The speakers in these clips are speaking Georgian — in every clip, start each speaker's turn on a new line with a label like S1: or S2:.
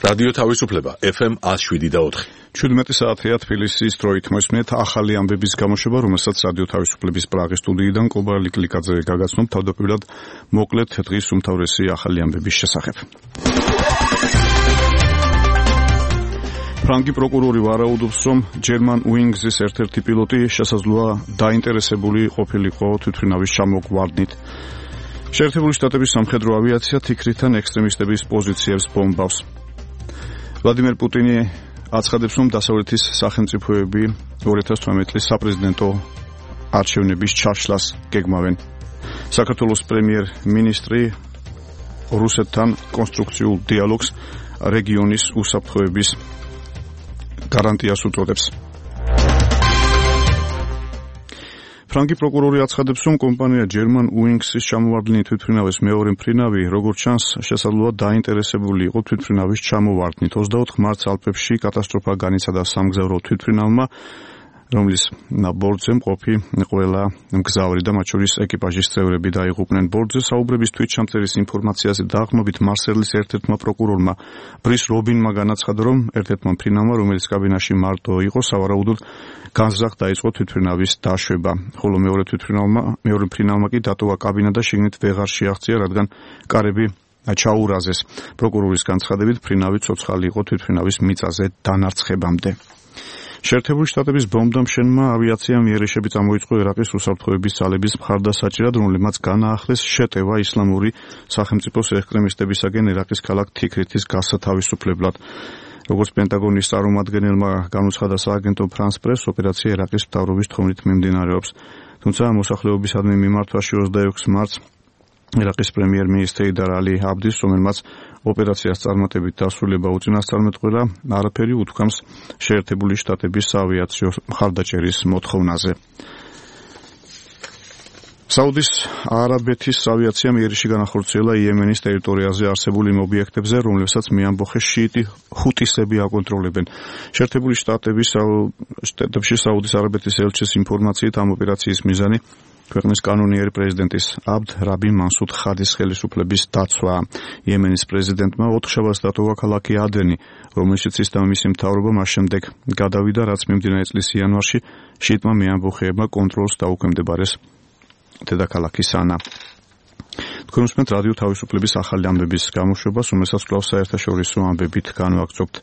S1: რადიო თავისუფლება FM 107.4. 17 საათია თბილისის დროით მოსმენთ ახალი ამბების გამოშვება, რომელსაც რადიო თავისუფლების პრაღის სტუდიიდან კობალი კლიკაძე გაგაცნობ თავდაპირველად მოკლედ დღის უმთავრესი ახალი ამბების შესახებ. ფრანგი პროკურორი ვარაუდობს, რომ German Wings-ის ერთ-ერთი პილოტი შესაძლოა დაინტერესებული ყოფილიყო თვითმფრინავის ჩამოგვარდნით. შეერთებული შტატების სამხედრო ავიაცია თიქრიდან ექსტრემისტების პოზიციებს ბომბავს. ვლადიმერ პუტინი აცხადებს, რომ დასავლეთის სახელმწიფოები 2018 წლის საპრეზიდენტო არჩევნების ჩაშლას გეგმავენ. საქართველოს პრემიერ-მინისტრი რუსეთთან კონსტრუქციულ დიალოგს რეგიონის უსაფრთხოების გარანტიას უწოდებს. ფრანგი პროკურორი აცხადებს, რომ კომპანია German Wings-ის ჩამოვარდნილი თვითმფრინავის მეორე მფრინავი, როგორც ჩანს, შესაძლოა დაინტერესებული იყო თვითმფრინავის ჩამოვარდნით. 24 მარტს ალპებში კატასტროფა განიცადა სამგზავრო თვითმფრინავმა, რომლის ბორტზე მყოფი ყველა მგზავრი და მათ შორის ეკიპაჟის წევრები დაიღუპნენ. ბორტზე საუბრების თვითჩამწერის ინფორმაციაზე დაყრდნობით მარსელის ერთ-ერთმა პროკურორმა ბრის რობინმა განაცხადა, რომ ერთ-ერთმა მფრინავმა, რომელიც კაბინაში მარტო იყო, სავარაუდოდ განზრახ დაიწყო თვითმფრინავის დაშვება, ხოლო მეორე მფრინავმა კი დატოვა კაბინა და შიგნით ვეღარ შეაღწია, რადგან კარები ჩაურაზეს. პროკურორის განცხადებით, მფრინავი ცოცხალი იყო თვითმფრინავის მიწაზე დანარცხებამდე. შეერთებული შტატების ბომბდამშენმა ავიაციამ იერიშები წამოიწყო ერაყის უსაფრთხოების ძალების მხარდასაჭერად, რომლებმაც განაახლეს შეტევა ისლამური სახელმწიფოს ექსტრემისტებისაგენ ერაყის ქალაქ თიქრეთის გასათავისუფლებლად. როგორც პენტაგონის წარმომადგენელმა განუცხადა სააგენტო France Press, ოპერაცია ერაყის მთავრობის თხოვნით მიმდინარეობს. თუმცა მოსახლეობისადმი მიმართვაში 26 მარტს ერაყის პრემიერ-მინისტრი იდარ ალი აბდის, რომელმაც ოპერაციას წარმატებით დასრულება უწინასწარმეტყველა, არაფერი უთქვამს შეერთებული შტატების საავიაციო მხარდაჭერის მოთხოვნაზე. საუდის არაბეთის ავიაციამ იერიში განახორციელა იემენის ტერიტორიაზე არსებულ იმ ობიექტებზე, რომლებსაც მიამბოხეს შიიტი ჰუტისები აკონტროლებენ. შეერთებული შტატებში საუდის არაბეთის ელჩის ინფორმაციით ამ ოპერაციის მიზანი ქვეყნის კანონიერი პრეზიდენტის აბდ რაბი მანსუდ ხადის ხელისუფლების დაცვა. იემენის პრეზიდენტმა ოთხშაბათს დატოვა ქალაქი ადენი, რომელშიც ის და მისი მთავრობა მას შემდეგ გადავიდა, რაც მიმდინარე წლის იანვარში შიიტმა მეამბოხეებმა კონტროლს დაუქვემდებარეს დედაქალაქი სანა. თქვენ უსმენთ რადიო თავისუფლების ახალი ამბების გამოშვებას, რომელსაც კვლავ საერთაშორისო ამბებით განვაგრძობთ.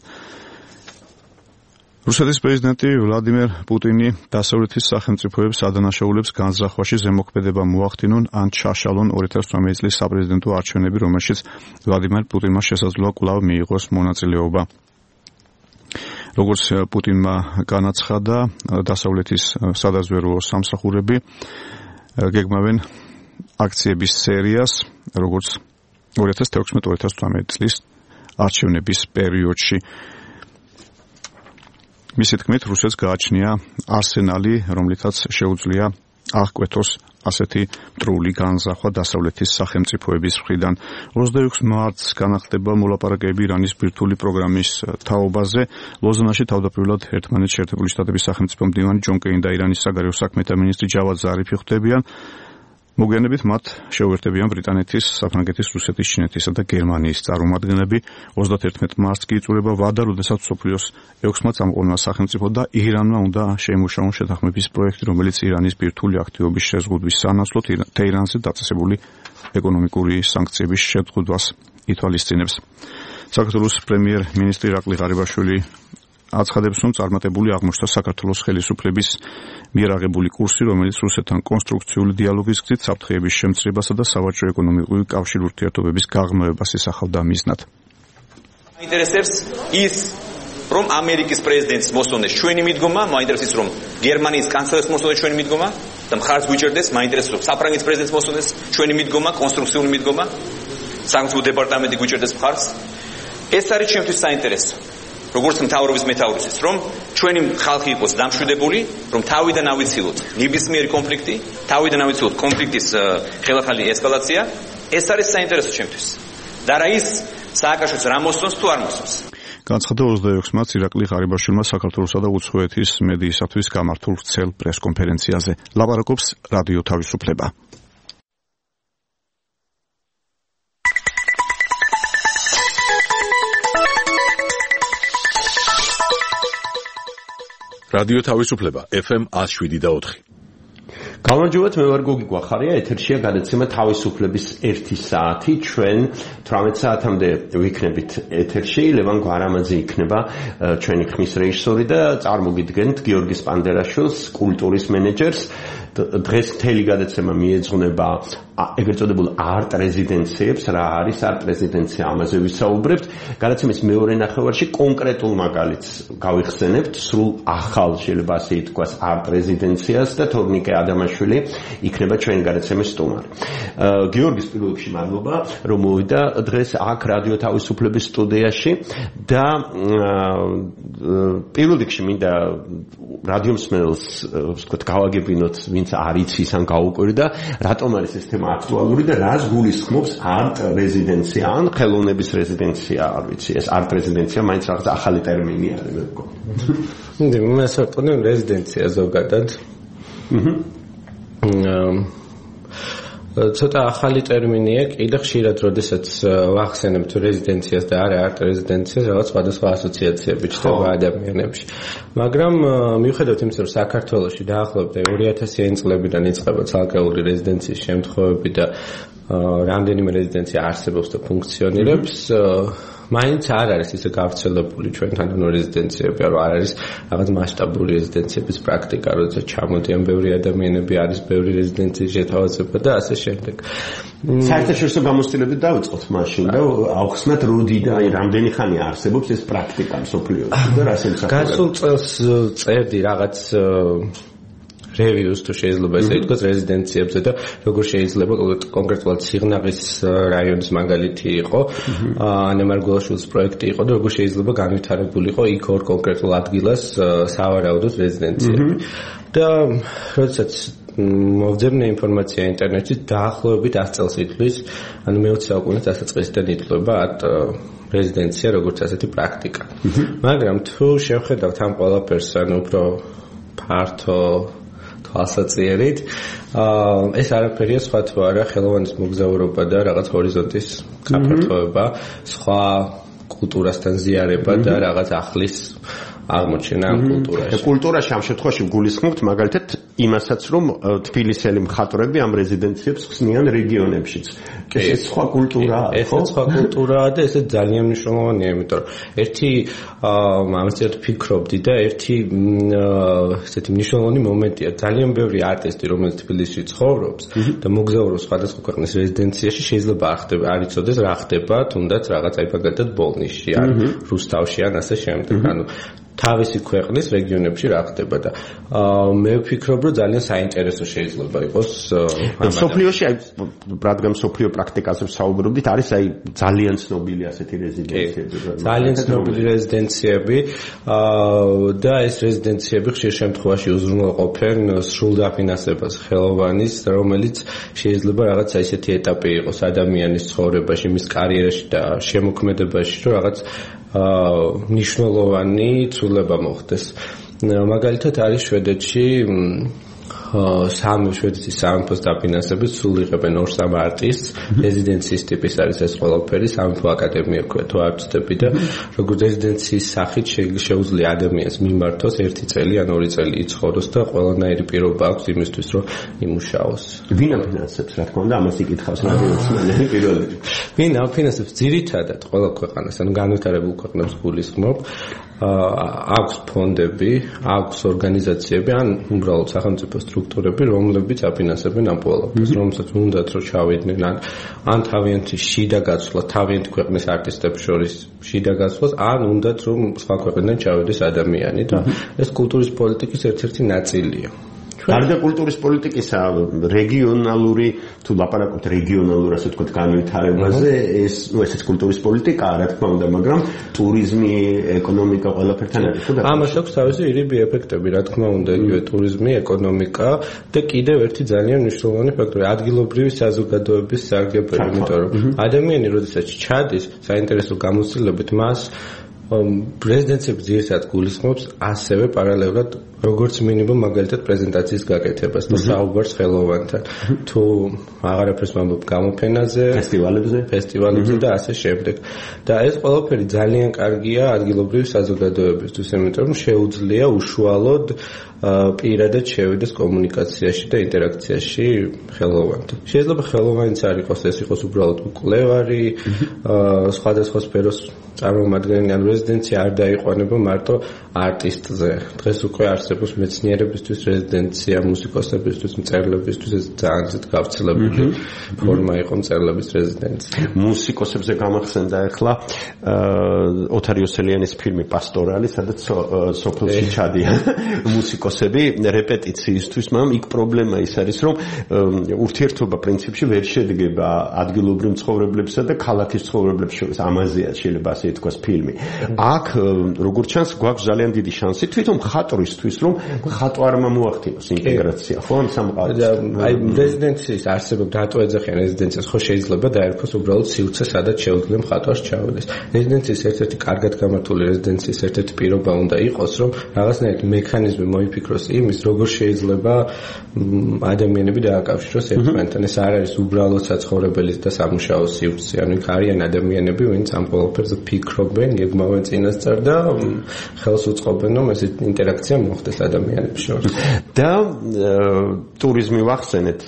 S1: რუსეთის პრეზიდენტი ვლადიმერ პუტინი დასავლეთის სახელმწიფოებს ადანაშაულებს განზრახვაში ზემოქმედება მოახდინონ ან ჩაშალონ 2018 წლის საპრეზიდენტო არჩევნები, რომელშიც ვლადიმერ პუტინმა შესაძლოა კვლავ მიიღოს მონაწილეობა. როგორც პუტინმა განაცხადა, დასავლეთის სადაზვერვო სამსახურები გეგმავენ აქციების სერიას, როგორც 2016-2018 წლის არჩევნების პერიოდში. მისი თქმით, რუსეთს გააჩნია არსენალი, რომლითაც შეუძლია აღკვეთოს ასეთი მტრული განზრახვა დასავლეთის სახელმწიფოების მხრიდან. 26 მარტს განახდება მოლაპარაკებები ირანის ბირთვული პროგრამის თაობაზე. ლოზანაში თავდაპირველად ერთმანეთს შეერთებული შტატების სახელმწიფო მდივანი ჯონ კეინი და ირანის საგარეო საქმეთა მინისტრი ჯავად ზარიფი ხვდებიან. მოგვიანებით მათ შეუერთებიან ბრიტანეთის, საფრანგეთის, რუსეთის, ჩინეთისა და გერმანიის წარმომადგენლები. 31 მარტს კი იწურება ვადა, როდესაც მსოფლიოს 6-მა წამყვანმა სახელმწიფო და ირანმა უნდა შეიმუშაონ შეთანხმების პროექტი, რომელიც ირანის ბირთვული აქტივობის შეზღუდვის სანაცვლოდ თეირანზე დაწესებული ეკონომიკური სანქციების შეზღუდვას ითვალისწინებს. საქართველოს პრემიერ-მინისტრი ირაკლი ღარიბაშვილი აცხადებს, რომ წარმატებული აღმოჩნდა საქართველოს ხელისუფლების მიერ აღებული კურსი, რომელიც რუსეთთან კონსტრუქციული დიალოგის გზით საფრთხეების შემცირებასა და სავაჭრო-ეკონომიკური კავშირ ურთიერთობების გაღრმავებას ისახავდა მიზნად.
S2: მაინტერესებს ის, რომ ამერიკის პრეზიდენტს მოსწონდეს ჩვენი მიდგომა, მაინტერესებს რომ გერმანიის კანცლერს მოსწონდეს ჩვენი მიდგომა და მხარს გვიჭერდეს, მაინტერესებს რომ საფრანგეთის პრეზიდენტს მოსწონდეს ჩვენი მიდგომა, კონსტრუქციული მიდგომა, სახელმწიფო დეპარტამენტი გვიჭერდეს მხარს. ეს არის ჩვენთვის საინტერესო. როგორც მთავრობის მეთაურისთვის, რომ ჩვენი ხალხი იყოს დამშვიდებული, რომ თავიდან ავიცილოთ ნებისმიერი კონფლიქტი, თავიდან ავიცილოთ კონფლიქტის ხელახალი ესკალაცია, ეს არის საინტერესო ჩემთვის. და რა ის სააკაშვილს რა მოსწონს თუ არ მოსწონს.
S3: განცხადა 26 მარტს ირაკლი ღარიბაშვილმა საქართველოსა და უცხოეთის მედიისათვის გამართულ ვრცელ პრესკონფერენციაზე. ლაპარაკობს რადიო თავისუფლება.
S4: რადიო თავისუფლება FM 107.4.
S5: გამარჯობათ, მე ვარ გოგი გვახარია, ეთერშია გადაცემა თავისუფლების 1 საათი, ჩვენ 18 საათამდე ვიქნებით ეთერში, ლევან გვარამაძე იქნება ჩვენი ხმის რეჟისორი და წარმოგიდგენთ გიორგი სპანდერაშვილს, კულტურის მენეჯერს. დღეს მთელი გადაცემა მიეძღვნება ეგრეთ წოდებულ არტ რეზიდენციებს, რა არის არტ რეზიდენცია, ამაზე ვისაუბრებთ. გადაცემის მეორე ნახევარში კონკრეტულ მაგალითს გავიხსენებთ, სრულ ახალ, შეიძლება ასე ითქვას, არტ რეზიდენციას და თორნიკე ადამაშვილი იქნება ჩვენი გადაცემის სტუმარი. გიორგის პირველ რიგში მადლობა, რომ მოვიდა დღეს აქ რადიო თავისუფლების სტუდიაში და პირველ რიგში მინდა რადიო მსმენელს ვთქვათ გავაგებინოთ, ვინც არ იცის ან გაუკვირდა, რატომ არის ეს თემა აქტუალური და რას გულისხმობს არტ რეზიდენცია ან ხელოვნების რეზიდენცია, არ ვიცი, ეს არტ რეზიდენცია მაინც რაღაც ახალი ტერმინი არის, მე მგონი.
S6: მე საერთოდ რეზიდენცია ზოგადად. ცოტა ახალი ტერმინია, კიდე ხშირად როდესაც ვახსენებთ რეზიდენციას და არა არტ რეზიდენციას, რაღაც სხვადასხვა ასოციაციები ჩნდება ადამიანებში. მაგრამ მიუხედავად იმისა, რომ საქართველოში დაახლოებით 2000-იანი წლებიდან იწყება ცალკეული რეზიდენციის შემთხვევები და რამდენიმე რეზიდენცია არსებობს და ფუნქციონირებს, მაინც არ არის ისე გავრცელებული ჩვენთან რეზიდენციები, რომ არ არის რაღაც მასშტაბური რეზიდენციების პრაქტიკა, როდესაც ჩამოდიან ბევრი ადამიანები, არის ბევრი რეზიდენციის შეთავაზება და ასე შემდეგ.
S5: საერთაშორისო გამოცდილებით დავიწყოთ მაშინ და ავხსნათ როდიდან, აი რამდენი ხანია არსებობს ეს პრაქტიკა მსოფლიოში და რას ემსახურება.
S6: გასულ წელს წერდი რაღაც reviews თუ შეიძლება ესე ითქვას რეზიდენციებზე და როგორ შეიძლება კონკრეტულად სიღნაღის რაიონის მაგალითი იყო, ანემარგულაშვილის პროექტი იყო და როგორ შეიძლება განვითარებულიყო იქ ორ კონკრეტულ ადგილას სავარაუდოდ რეზიდენციები. და როდესაც მოვძებნე ინფორმაცია ინტერნეტში, დაახლოებით 100 წელს ითვლის, ანუ მე-20 საუკუნის დასაწყისიდან ითვლება რეზიდენცია როგორც ასეთი პრაქტიკა. მაგრამ თუ შევხედავთ ამ ყველაფერს, ანუ უფრო ფართო თვალსაჩინით, ეს არაფერია სხვა თუ არა ხელოვანის მოგზაურობა და რაღაც ჰორიზონტის გაფართოება, სხვა კულტურასთან ზიარება და რაღაც ახლის აღმოჩენა ამ კულტურაში.
S5: კულტურაში ამ შემთხვევაში გულისხმობთ მაგალითად იმასაც, რომ თბილისელი მხატვრები ამ რეზიდენციებს ხსნიან რეგიონებშიც. ეს სხვა კულტურაა,
S6: ხო? ეს სხვა კულტურაა და ეს ძალიან მნიშვნელოვანია, იმიტომ რომ ერთი ამასეთ ფიქრობდი და ერთი ესეთი მნიშვნელოვანი მომენტია. ძალიან ბევრი არტისტი, რომელიც თბილისში ცხოვრობს და მოგზაურობს სხვადასხვა ქვეყნის რეზიდენციაში, შეიძლება არ იცოდეს რა ხდება, თუნდაც რაღაც აი მაგალითად ბოლნისში ან რუსთავში ან ასე შემდეგ. ანუ თავისი ქვეყნის რეგიონებში რა ხდება და მე ვფიქრობ, რომ ძალიან საინტერესო შეიძლება იყოს
S5: ამ სოფლიოში, აი რადგან სოფლიო პრაქტიკაზე ვსაუბრობდით, არის აი ძალიან ცნობილი ასეთი რეზიდენციები.
S6: ძალიან ცნობილი რეზიდენციები და ეს რეზიდენციები ხშირ შემთხვევაში უზრუნველყოფენ სრულ დაფინანსებას ხელოვანის, რომელიც შეიძლება რაღაცა ისეთი ეტაპი იყოს ადამიანის ცხოვრებაში, მის კარიერაში და შემოქმედებაში, რომ რაღაც მნიშვნელოვანი ცვლილება მოხდეს. მაგალითად არის შვედეთში შვედეთის სამეფოს დაფინანსებით სულ იღებენ 2-3 არტისტს, რეზიდენციის ტიპის არის ეს ყველაფერი, სამეფო აკადემია ქვია თუ არ ვცდები და როგორც რეზიდენციის სახით შეუძლია ადამიანს მიმართოს 1 წელი ან 2 წელი იცხოვროს და ყველანაირი პირობა აქვს იმისთვის, რომ იმუშაოს.
S5: ვინ აფინანსებს, რა თქმა უნდა, ამას იკითხავს რადიოსმენელი პირველი.
S6: ვინ აფინანსებს ძირითადად ყველა ქვეყანას, ანუ განვითარებულ ქვეყნებს გულისხმობ, აქვს ფონდები, აქვს ორგანიზაციები, ან უბრალოდ სახელმწიფო სტრუქტურები, რომლებიც აფინანსებენ ამ ყველაფერს, რომელსაც უნდათ რომ ჩავიდნენ, ან თავიანთი შიდა გაცვლა, თავიანთი ქვეყნის არტისტებს შორის შიდა გაცვლას, ან უნდათ რომ სხვა ქვეყნიდან ჩავიდეს ადამიანი და ეს კულტურის პოლიტიკის ერთ-ერთი ნაწილია.
S5: გარდა კულტურის პოლიტიკისა, რეგიონალური, თუ ლაპარაკობთ რეგიონალურ, ასე ვთქვათ, განვითარებაზე, ესეც კულტურის პოლიტიკაა, რა თქმა უნდა, მაგრამ ტურიზმი, ეკონომიკა ყველაფერთან არის, ხო?
S6: ამას აქვს თავისი ირიბი ეფექტები, რა თქმა უნდა, იგივე ტურიზმი, ეკონომიკა და კიდევ ერთი ძალიან მნიშვნელოვანი ფაქტორი, ადგილობრივი საზოგადოების სარგებლობა, იმიტომ რომ ადამიანი, როდესაც ჩადის საინტერესო გამოცდილებით, მას პრეზიდენციების ძირითადად გულისხმობს ასევე პარალელურად როგორც მინიმუმ მაგალითად პრეზენტაციის გაკეთებას და საუბარს ხელოვანთან თუ აღარაფერს ვამბობ გამოფენაზე, ფესტივალებზე და ასე შემდეგ. და ეს ყველაფერი ძალიან კარგია ადგილობრივი საზოგადოებისთვის, იმიტომ რომ შეუძლია უშუალოდ პირადად შევიდეს კომუნიკაციაში და ინტერაქციაში ხელოვანთან. შეიძლება ხელოვანიც არ იყოს, ეს იყოს უბრალოდ მკვლევარი, სხვადასხვა სფეროს წარმომადგენელი, ან რეზიდენცია არ დაიყვანება მარტო არტისტზე. დღეს უკვე არსებობს მეცნიერებისთვის რეზიდენცია, მუსიკოსებისთვის, მწერლებისთვის ეს ძალიან გავრცელებული ფორმა იყო მწერლების რეზიდენცია.
S5: მუსიკოსებზე გამახსენდა ახლა ოთარ იოსელიანის ფილმი პასტორალი, სადაც სოფელში ჩადიან მუსიკოსები რეპეტიციისთვის, მაგრამ იქ პრობლემა ის არის, რომ ურთიერთობა პრინციპში ვერ შედგება ადგილობრივ მცხოვრებლებსა და ქალაქის მცხოვრებლებს შორის. ამაზეა შეიძლება ასე ითქვას ფილმი. აქ როგორც ჩანს გვაქვს ძალიან დიდი შანსი თვითონ მხატვრისთვის, რომ მხატვარმა მოახდინოს ინტეგრაცია, ხო, ამ სამყაროში.
S6: აი რეზიდენციის არსებობა რატო ეძახიან რეზიდენციას, ხო შეიძლება დაერქვას უბრალოდ სივრცე, სადაც შეუძლია მხატვარს ჩავიდეს. რეზიდენციის ერთ-ერთი კარგად გამართული რეზიდენციის ერთ-ერთი პირობა უნდა იყოს, რომ რაღაცნაირად მექანიზმი მოიფიქროს იმის, როგორ შეიძლება ადამიანები დააკავშიროს ერთმანეთთან. ეს არ არის უბრალოდ საცხოვრებელი და სამუშაო სივრცე, ანუ იქ არიან ადამიანები, ვინც ამ ყველაფერზე ფიქრობენ, გეგმავენ წინასწარ და ხელს უწყობენ, რომ ეს ინტერაქცია მოხდეს ადამიანებს შორის.
S5: და ტურიზმი ვახსენეთ,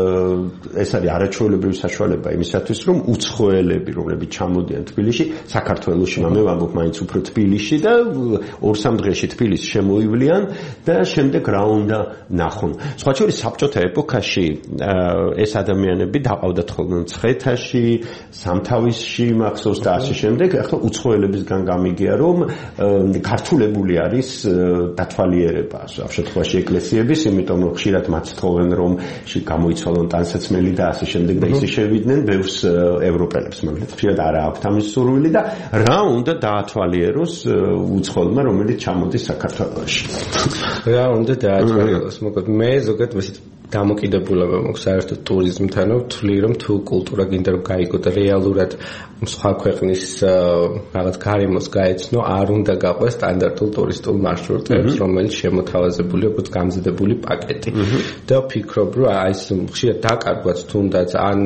S5: ეს არის არაჩვეულებრივი საშუალება იმისათვის, რომ უცხოელები, რომლებიც ჩამოდიან თბილისში, საქართველოში, მე ვამბობ მაინც უფრო თბილისში და 2-3 დღეში თბილისში შემოივლიან და შემდეგ რა უნდა ნახონ. სხვა შორის საბჭოთა ეპოქაში ეს ადამიანები დაყავდათ ხოლმე მცხეთაში, სამთავისში, მახსოვს და ასე შემდეგ. ახლა უცხოელებისგან გამიგია, რომ გართულებული არის დათვალიერება ამ შემთხვევაში ეკლესიების, იმიტომ რომ ხშირად მათ თხოვენ, რომ გამოიცვალონ ტანსაცმელი და ასე შემდეგ და ისე შევიდნენ ბევრს ევროპელებს, მაგრამ ხშირად არ აქვს ამის სურვილი და რა უნდა დაათვალიეროს უცხოელმა, რომელიც ჩამოდის საქართველოში.
S6: რა უნდა დაათვალიეროს, მოკლედ მე ზოგადად ვისით დამოკიდებულება მაქვს საერთოდ ტურიზმთან, ვთვლი რომ თუ კულტურა გინდა რომ გაიგო და რეალურად სხვა ქვეყნის რაღაც გარემოს გაეცნო, არ უნდა გაყვეს სტანდარტულ ტურისტულ მარშრუტებს, რომელიც შემოთავაზებული აქვს გამზადებული პაკეტი. და ვფიქრობ, რომ აი ეს ხშირად დაკარგვაც თუნდაც ან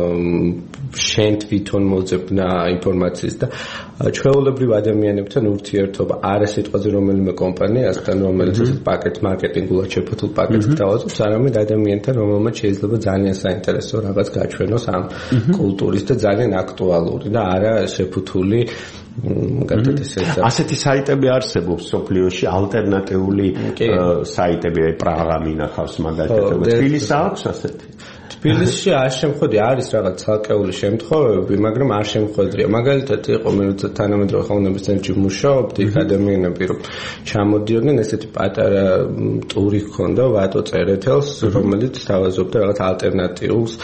S6: შენ თვითონ მოძებნა ინფორმაციის და ჩვეულებრივ ადამიანებთან ურთიერთობა არა სიტყვაზე რომელიმე კომპანიასთან, რომელიც ეს პაკეტ მარკეტინგულად შეფუთულ პაკეტს თავაზობს, არამედ ადამიანთან, რომელმაც შეიძლება ძალიან საინტერესო რაღაც გაჩვენოს ამ კულტურის და ძალიან აქტუალური და არა შეფუთული მაგალითად ესეა.
S5: ასეთი საიტები არსებობს სოფლიოში, ალტერნატიული საიტები, პრაღა მინახავს მაგალითად, თბილისს აქვს ასეთი.
S6: თბილისში არ შემხვედი, არის რაღაც ცალკეული შემთხვევები, მაგრამ არ შემხვედრია. მაგალითად იყო მე თანამედროვე ხელოვნების ცენტრში მუშაობდი, ადამიანები რომ ჩამოდიოდნენ, ესეთი პატარა ტური ჰქონდა ვატო წერეთელს, რომელიც თავაზობდა რაღაც ალტერნატიულს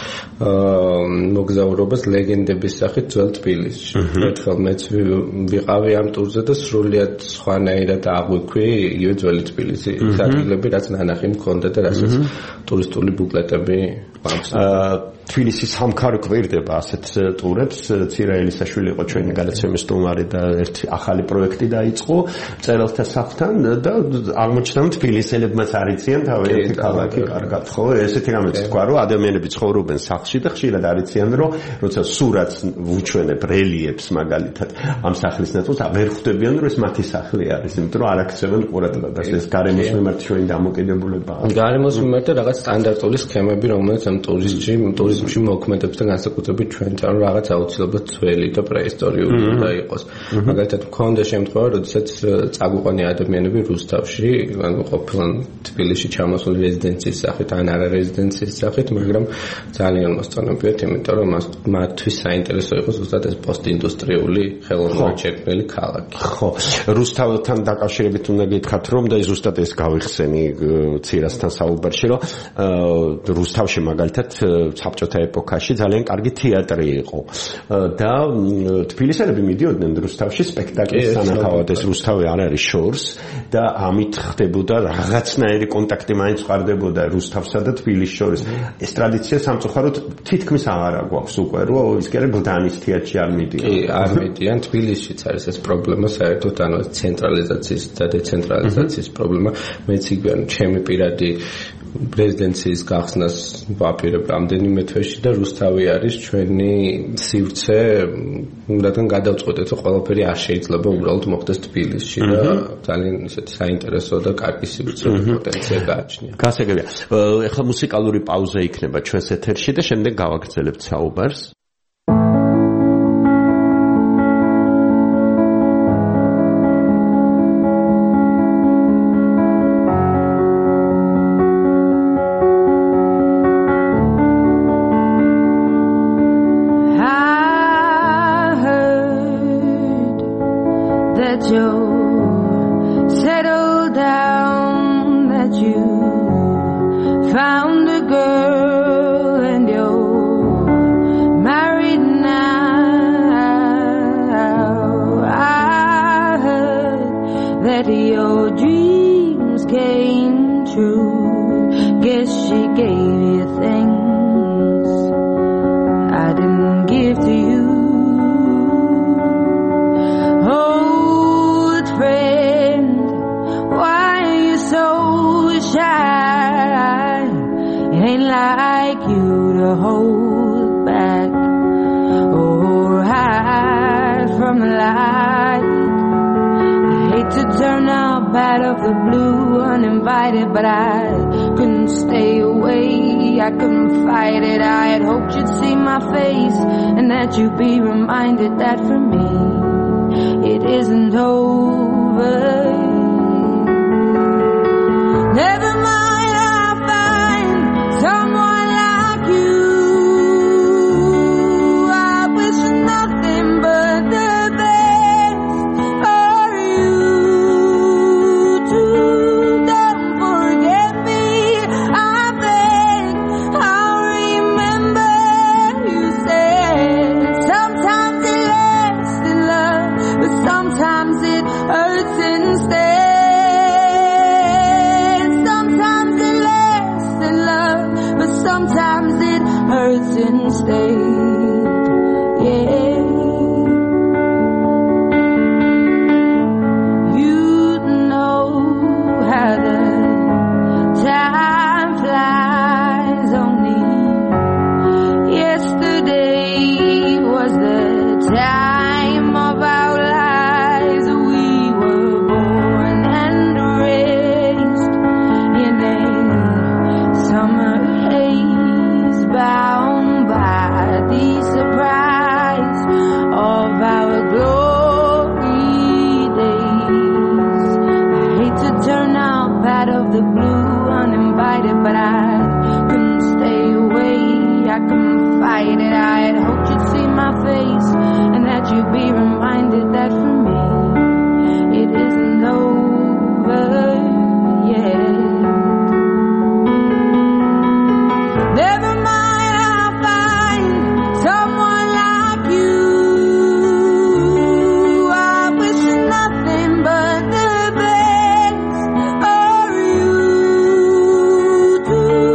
S6: მოგზაურობას ლეგენდების სახით ძველ თბილისში. ერთხელ მეც ვიყავი ამ ტურზე და სრულიად სხვანაირად აღვიქვი იგივე ძველი თბილისი, ადგილები რაც ნანახი მქონდა და რასაც ტურისტული ბუკლეტები
S5: თბილისი სამქარო კვირდება ასეთ ტურებს. ცირა ელისაშვილი იყო ჩვენი გადაცემის სტუმარი და ერთი ახალი პროექტი დაიწყო მწერალთა სახლთან და აღმოჩნდა რომ თბილისელებმაც არიციან თავიანთი ქალაქი კარგად, ხო? ესეთი რამეც თქვა, რომ ადამიანები ცხოვრობენ სახლში და ხშირად არიციან, რომ როცა სურათს ვუჩვენებ რელიეფს მაგალითად ამ სახლის ნაწილს, ვერ ხვდებიან, რომ ეს მათი სახლი არის, იმიტომ რომ არ აქცევენ ყურადღებას. ეს გარემოს მიმართ ჩვენი დამოკიდებულებაა.
S6: გარემოს მიმართ და რაღაც სტანდარტული სქემები, რომელიც ამ ტურიზმში მოქმედებს და განსაკუთრებით ჩვენთან რაღაც აუცილებლად ძველი და პრეისტორიული უნდა იყოს. მაგალითად, მქონდა შემთხვევა, როდესაც წაგვიყვანია ადამიანები რუსთავში, ანუ ყოფილან თბილისში ჩამოსული რეზიდენციის სახით, ან არა რეზიდენციის სახით, მაგრამ ძალიან მოსწონებიათ, იმიტომ რომ მათთვის საინტერესო იყო ზუსტად ეს პოსტინდუსტრიული ხელოვნურად შექმნილი ქალაქი.
S5: ხო, რუსთავთან დაკავშირებით უნდა გითხრათ, რომ და ზუსტად ეს გავიხსენი ცირასთან საუბარში, რომ რუსთავში მაგალითად საბჭოთა საბჭოთა ეპოქაში ძალიან კარგი თეატრი იყო და თბილისელები მიდიოდნენ რუსთავში სპექტაკლის სანახავად ეს რუსთავი არ არის შორს და ამით ხდებოდა რაღაცნაირი კონტაქტი მაინც ხარდებოდა რუსთავსა და თბილისის შორის ეს ტრადიცია სამწუხაროდ თითქმის აღარ აქვს უკვე რომ ის კი გლდანის თეატრში არ მიდიან
S6: კი არ მიდიან თბილისშიც არის ეს პრობლემა საერთოდ ანუ ცენტრალიზაციის და დეცენტრალიზაციის პრობლემა მეც იგივე ჩემი პირადი პრეზიდენციის გახსნას ვაპირებ რამდენიმე თვეში და რუსთავი არის ჩვენი სივრცე რადგან გადავწყვეტეთ რომ ყველაფერი არ შეიძლება უბრალოდ მოხდეს თბილისში და ძალიან ისეთი საინტერესო და კარგი სივრცე პოტენცია გააჩნია.
S5: გასაგებია. ეხლა მუსიკალური პაუზა იქნება ჩვენს ეთერში და შემდეგ გავაგრძელებთ საუბარს.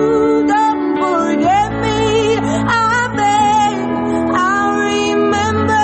S7: Remember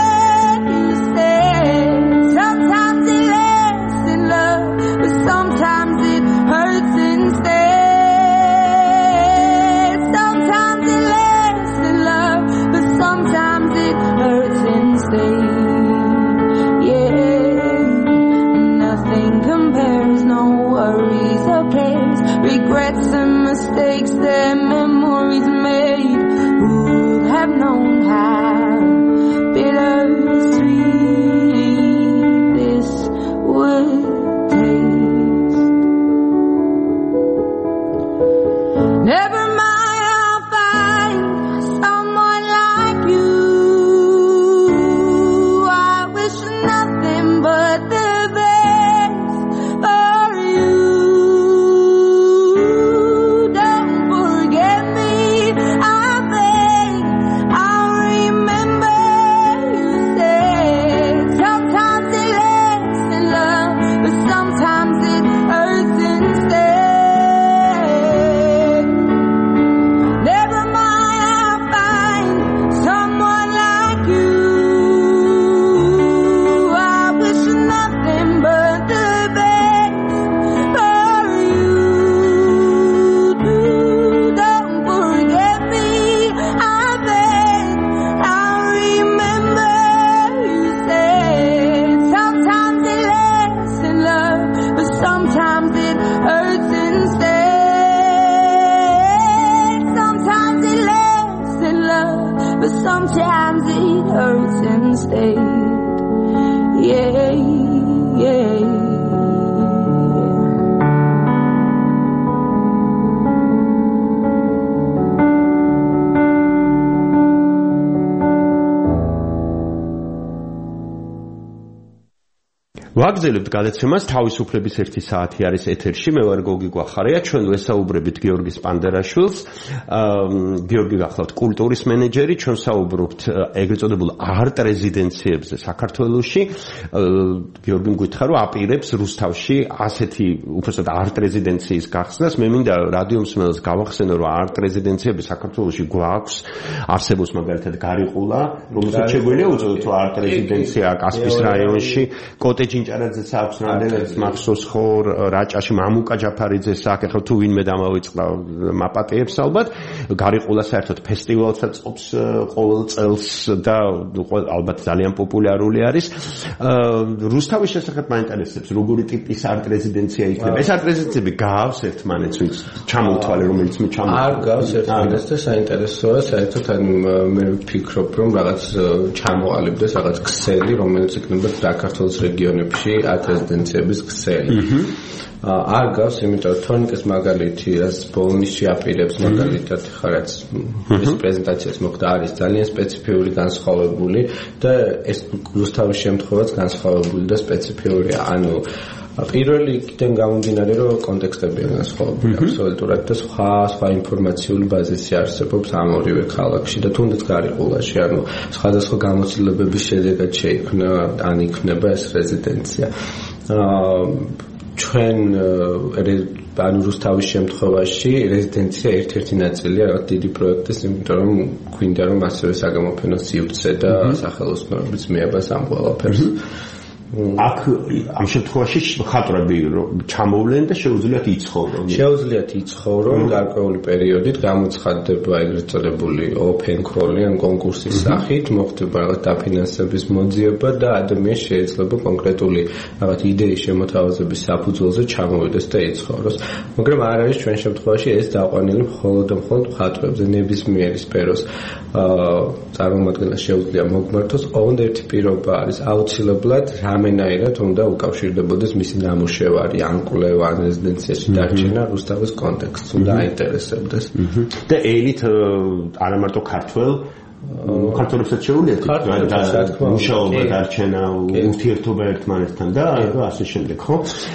S7: but sometimes it hurts instead. Yeah.
S5: ვაგზელებთ გადაცემას თავისუფლების 1 საათი არის ეთერში. მე ვარ გოგი გვახარია. ჩვენ ვესაუბრებით გიორგი სპანდერაშვილს. გიორგი გახლავთ კულტურის მენეჯერი. ჩვენ საუბრობთ ეგრეთ წოდებულ არტ რეზიდენციებზე საქართველოში. გიორგიმ გითხრა რომ აპირებს რუსთავში ასეთი უბრალოდ არტ რეზიდენციის გახსნას. მე მინდა რადიო მსმენელს გავახსენო რომ არტ რეზიდენციები საქართველოში გვაქვს. არსებობს მაგალითად გარიყულა, რომელსაც შეგვიძლია უწოდოთ არტ რეზიდენცია კასპის რაიონში. კოტეჯი ჭარაძეს აქვს რამდენიც მახსოვს ხო რაჭაში მამუკა ჯაფარიძეს აქვს ახლა თუ ვინმე დამავიწყდა მაპატიებს ალბათ გარიყულა საერთოდ ფესტივალსაც ყოფს ყოველ წელს და ალბათ ძალიან პოპულარული არის რუსთავის შესახებ მაინტერესებს როგორი ტიპის არტ რეზიდენცია იქნება ეს არტ რეზიდენციები გავს ერთმანეთს ვინც ჩამოვთვალე რომელიც მე ჩამოვთვალე
S6: არ გავს ერთმანეთს და საინტერესოა საერთოდ მე ვფიქრობ რომ რაღაც ჩამოალებდეს რაღაც ქსელი რომელიც იქნება საქართველოს რეგიონებში არტ რეზიდენციების ქსელი. არ გავს, იმიტომ რომ თორნიკეს მაგალითი რაც ბოლნისში აპირებს მაგალითად ხარაც ეს პრეზენტაციას მოხდა არის ძალიან სპეციფიური განსხვავებული და ეს რუსთავის შემთხვევაც განსხვავებული და სპეციფიურია. ანუ პირველი იქიდან გამომდინარე რომ კონტექსტები განსხვავებული აბსოლუტურად და სხვა ინფორმაციული ბაზისი არსებობს ამ ორივე ქალაქში და თუნდაც გარიყულაში ანუ სხვადასხვა გამოცდილებების შედეგად შეიქმნა ან იქნება ეს რეზიდენცია ჩვენ ანუ რუსთავის შემთხვევაში რეზიდენცია ერთ-ერთი ნაწილია რაღაც დიდი პროექტის იმიტომ რომ გვინდა რომ ასევე საგამოფენო სივრცე და სახელოსნოების მიებას ამ ყველაფერს
S5: აქ ამ შემთხვევაში ხატრები ჩამოვლენ და შეუძლიათ იცხოვრონ.
S6: შეუძლიათ იცხოვრონ გარკვეული პერიოდით გამოცხადდება ეგრეთ წოდებული open call-ი ან კონკურსის სახით, მოხდება რაღაც დაფინანსების მოძიება და ადამიანს შეიძლება კონკრეტული რაღაც იდეის შემოთავაზების საფუძველზე ჩამოვიდეს და იცხოვროს. მაგრამ არ არის ჩვენ შემთხვევაში ეს დაყვანილი მხოლოდ ხატრებზე ნებისმიერი სფეროს წარმომადგენელს შეუძლია მოგმართოს. ოღონდ ერთი პირობა არის აუცილებლად რამენაირად უნდა უკავშირდებოდეს მისი ნამუშევარი ან კვლევა ან რეზიდენციაში დარჩენა რუსთავის კონტექსტს უნდა აინტერესებდეს.
S5: და ელით არა მარტო ქართველებსაც შეუძლიათ მუშაობა დარჩენა ურთიერთობა ერთმანეთთან და ასე შემდეგ ხო?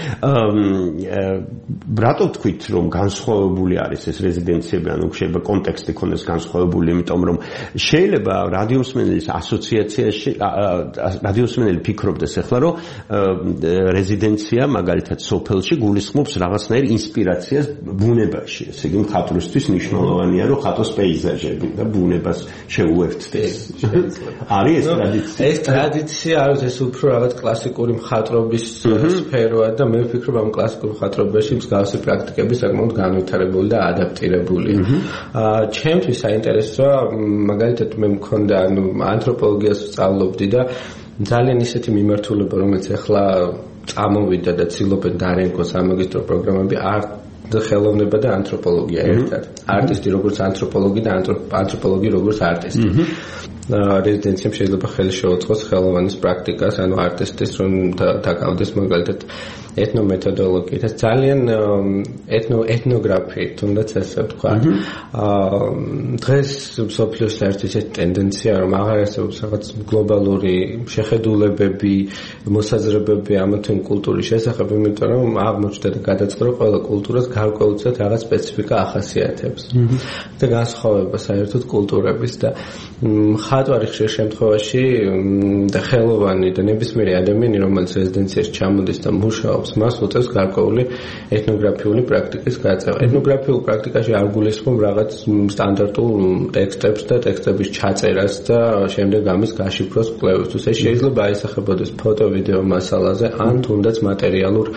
S5: რატო თქვით რომ განსხვავებული არის ეს რეზიდენციები ანუ შეიძლება კონტექსტი ქონდეს განსხვავებული იმიტომ რომ შეიძლება რადიომსმენელის ასოციაციაში რადიომსმენელი ფიქრობდეს ახლა რომ რეზიდენცია მაგალითად სოფელში გულისხმობს რაღაცნაირ ინსპირაციას ბუნებაში ესე იგი მხატვრისთვის მნიშვნელოვანია რომ ხატოს პეიზაჟები და ბუნებას უერთდეს. არის ეს ტრადიცია?
S6: ეს ტრადიცია არის ეს უფრო რაღაც კლასიკური მხატვრობის სფეროა და მე ვფიქრობ ამ კლასიკურ მხატვრობაში მსგავსი პრაქტიკები საკმაოდ განვითარებული და ადაპტირებული. ჩემთვის საინტერესოა მაგალითად მე მქონდა ანუ ანთროპოლოგიას ვსწავლობდი და ძალიან ისეთი მიმართულება რომელიც ახლა წამოვიდა და ცდილობენ დაარენქოს სამაგისტრო პროგრამები და ხელოვნება და ანთროპოლოგია ერთად. არტისტი როგორც ანთროპოლოგი და ანთროპოლოგი როგორც არტისტი. რეზიდენციამ შეიძლება ხელი შეუწყოს ხელოვანის პრაქტიკას, ანუ არტისტის რომ დაკავდეს მაგალითად ეთნომეთოდოლოგიით, ძალიან ეთნოგრაფიით, თუნდაც ესე ვთქვა. დღეს მსოფლიოს საერთოდ ეს ტენდენცია რომ აღარ არსებობს რაღაც გლობალური შეხედულებები, მოსაზრებები ამ თუ იმ კულტურის შესახებ, იმიტომ რომ აღმოჩნდა და გადაწყდა რომ ყველა კულტურას გარკვეულწილად რაღაც სპეციფიკა ახასიათებს. და განსხვავება საერთოდ კულტურების და მხატვარი ხშირ შემთხვევაში და ხელოვანი და ნებისმიერი ადამიანი რომელიც რეზიდენციაში ჩამოდის და მუშაობს მას უწევს გარკვეული ეთნოგრაფიული პრაქტიკის გაწევა. ეთნოგრაფიულ პრაქტიკაში არ გულისხმობ რაღაც სტანდარტულ ტექსტებს და ტექსტების ჩაწერას და შემდეგ ამის გაშიფროს კვლევისთვის. ეს შეიძლება აისახებოდეს ფოტო, ვიდეო მასალაზე ან თუნდაც მატერიალურ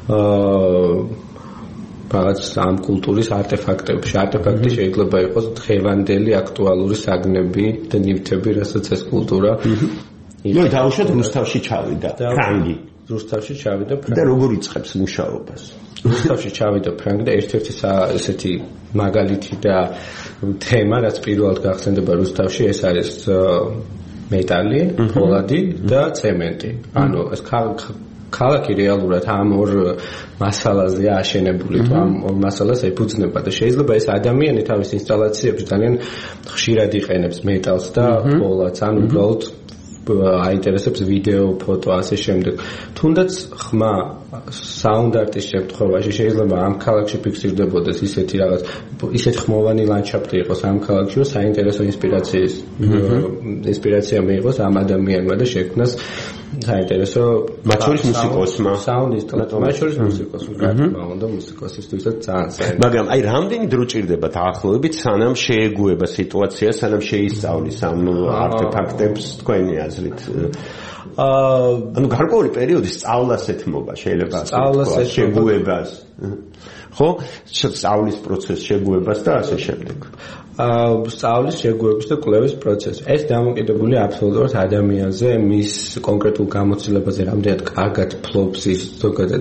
S6: რაღაც ამ კულტურის არტეფაქტებში. არტეფაქტი შეიძლება იყოს დღევანდელი აქტუალური საგნები და ნივთები, რასაც ეს კულტურა.
S5: ნუ დაუშვათ რუსთავში ჩავიდა ფრანგი.
S6: რუსთავში ჩავიდა
S5: და როგორ იწყებს მუშაობას?
S6: რუსთავში ჩავიდა ფრანკი და ერთ-ერთი ესეთი მაგალითი და თემა, რაც პირველად გახსენდება რუსთავში, ეს არის მეტალი, ფოლადი და ცემენტი. ანუ ეს ქალაქი რეალურად ამ ორ მასალაზეა აშენებული, ამ ორ მასალას ეფუძნება და შეიძლება ეს ადამიანი თავის ინსტალაციებში ძალიან ხშირად იყენებს მეტალს და ფოლადს, ან უბრალოდ აინტერესებს ვიდეო, ფოტო, ასე შემდეგ. თუნდაც ხმა საუნდ არტის შემთხვევაში შეიძლება ამ ქალაქში ფიქსირდებოდეს ისეთი რაღაც, ისეთი ხმოვანი ლანდშაფტი იყოს ამ ქალაქში, რომ საინტერესო ინსპირაცია მიიღოს ამ ადამიანმა და შექმნას საინტერესო
S5: მათ შორის მუსიკოსმა,
S6: საუნდ ინსტალატორმა, მათ შორის მუსიკოსმა, რა უნდა მუსიკოსისთვისაც ძალიან საინტერესო.
S5: მაგრამ აი რამდენი დრო ჭირდება დაახლოებით, სანამ შეეგუება სიტუაცია, სანამ შეისწავლის ამ არტეფაქტებს თქვენი აზრით? ანუ გარკვეული პერიოდის სწავლას ეთმობა შეიძლება შეგუებას. ხო? სწავლის პროცესს შეგუებას და ასე შემდეგ.
S6: სწავლის შეგუების და კვლევის პროცესი. ეს დამოკიდებულია აბსოლუტურად ადამიანზე, მის კონკრეტულ გამოცდილებაზე, რამდენად კარგად ფლობს ის ზოგადად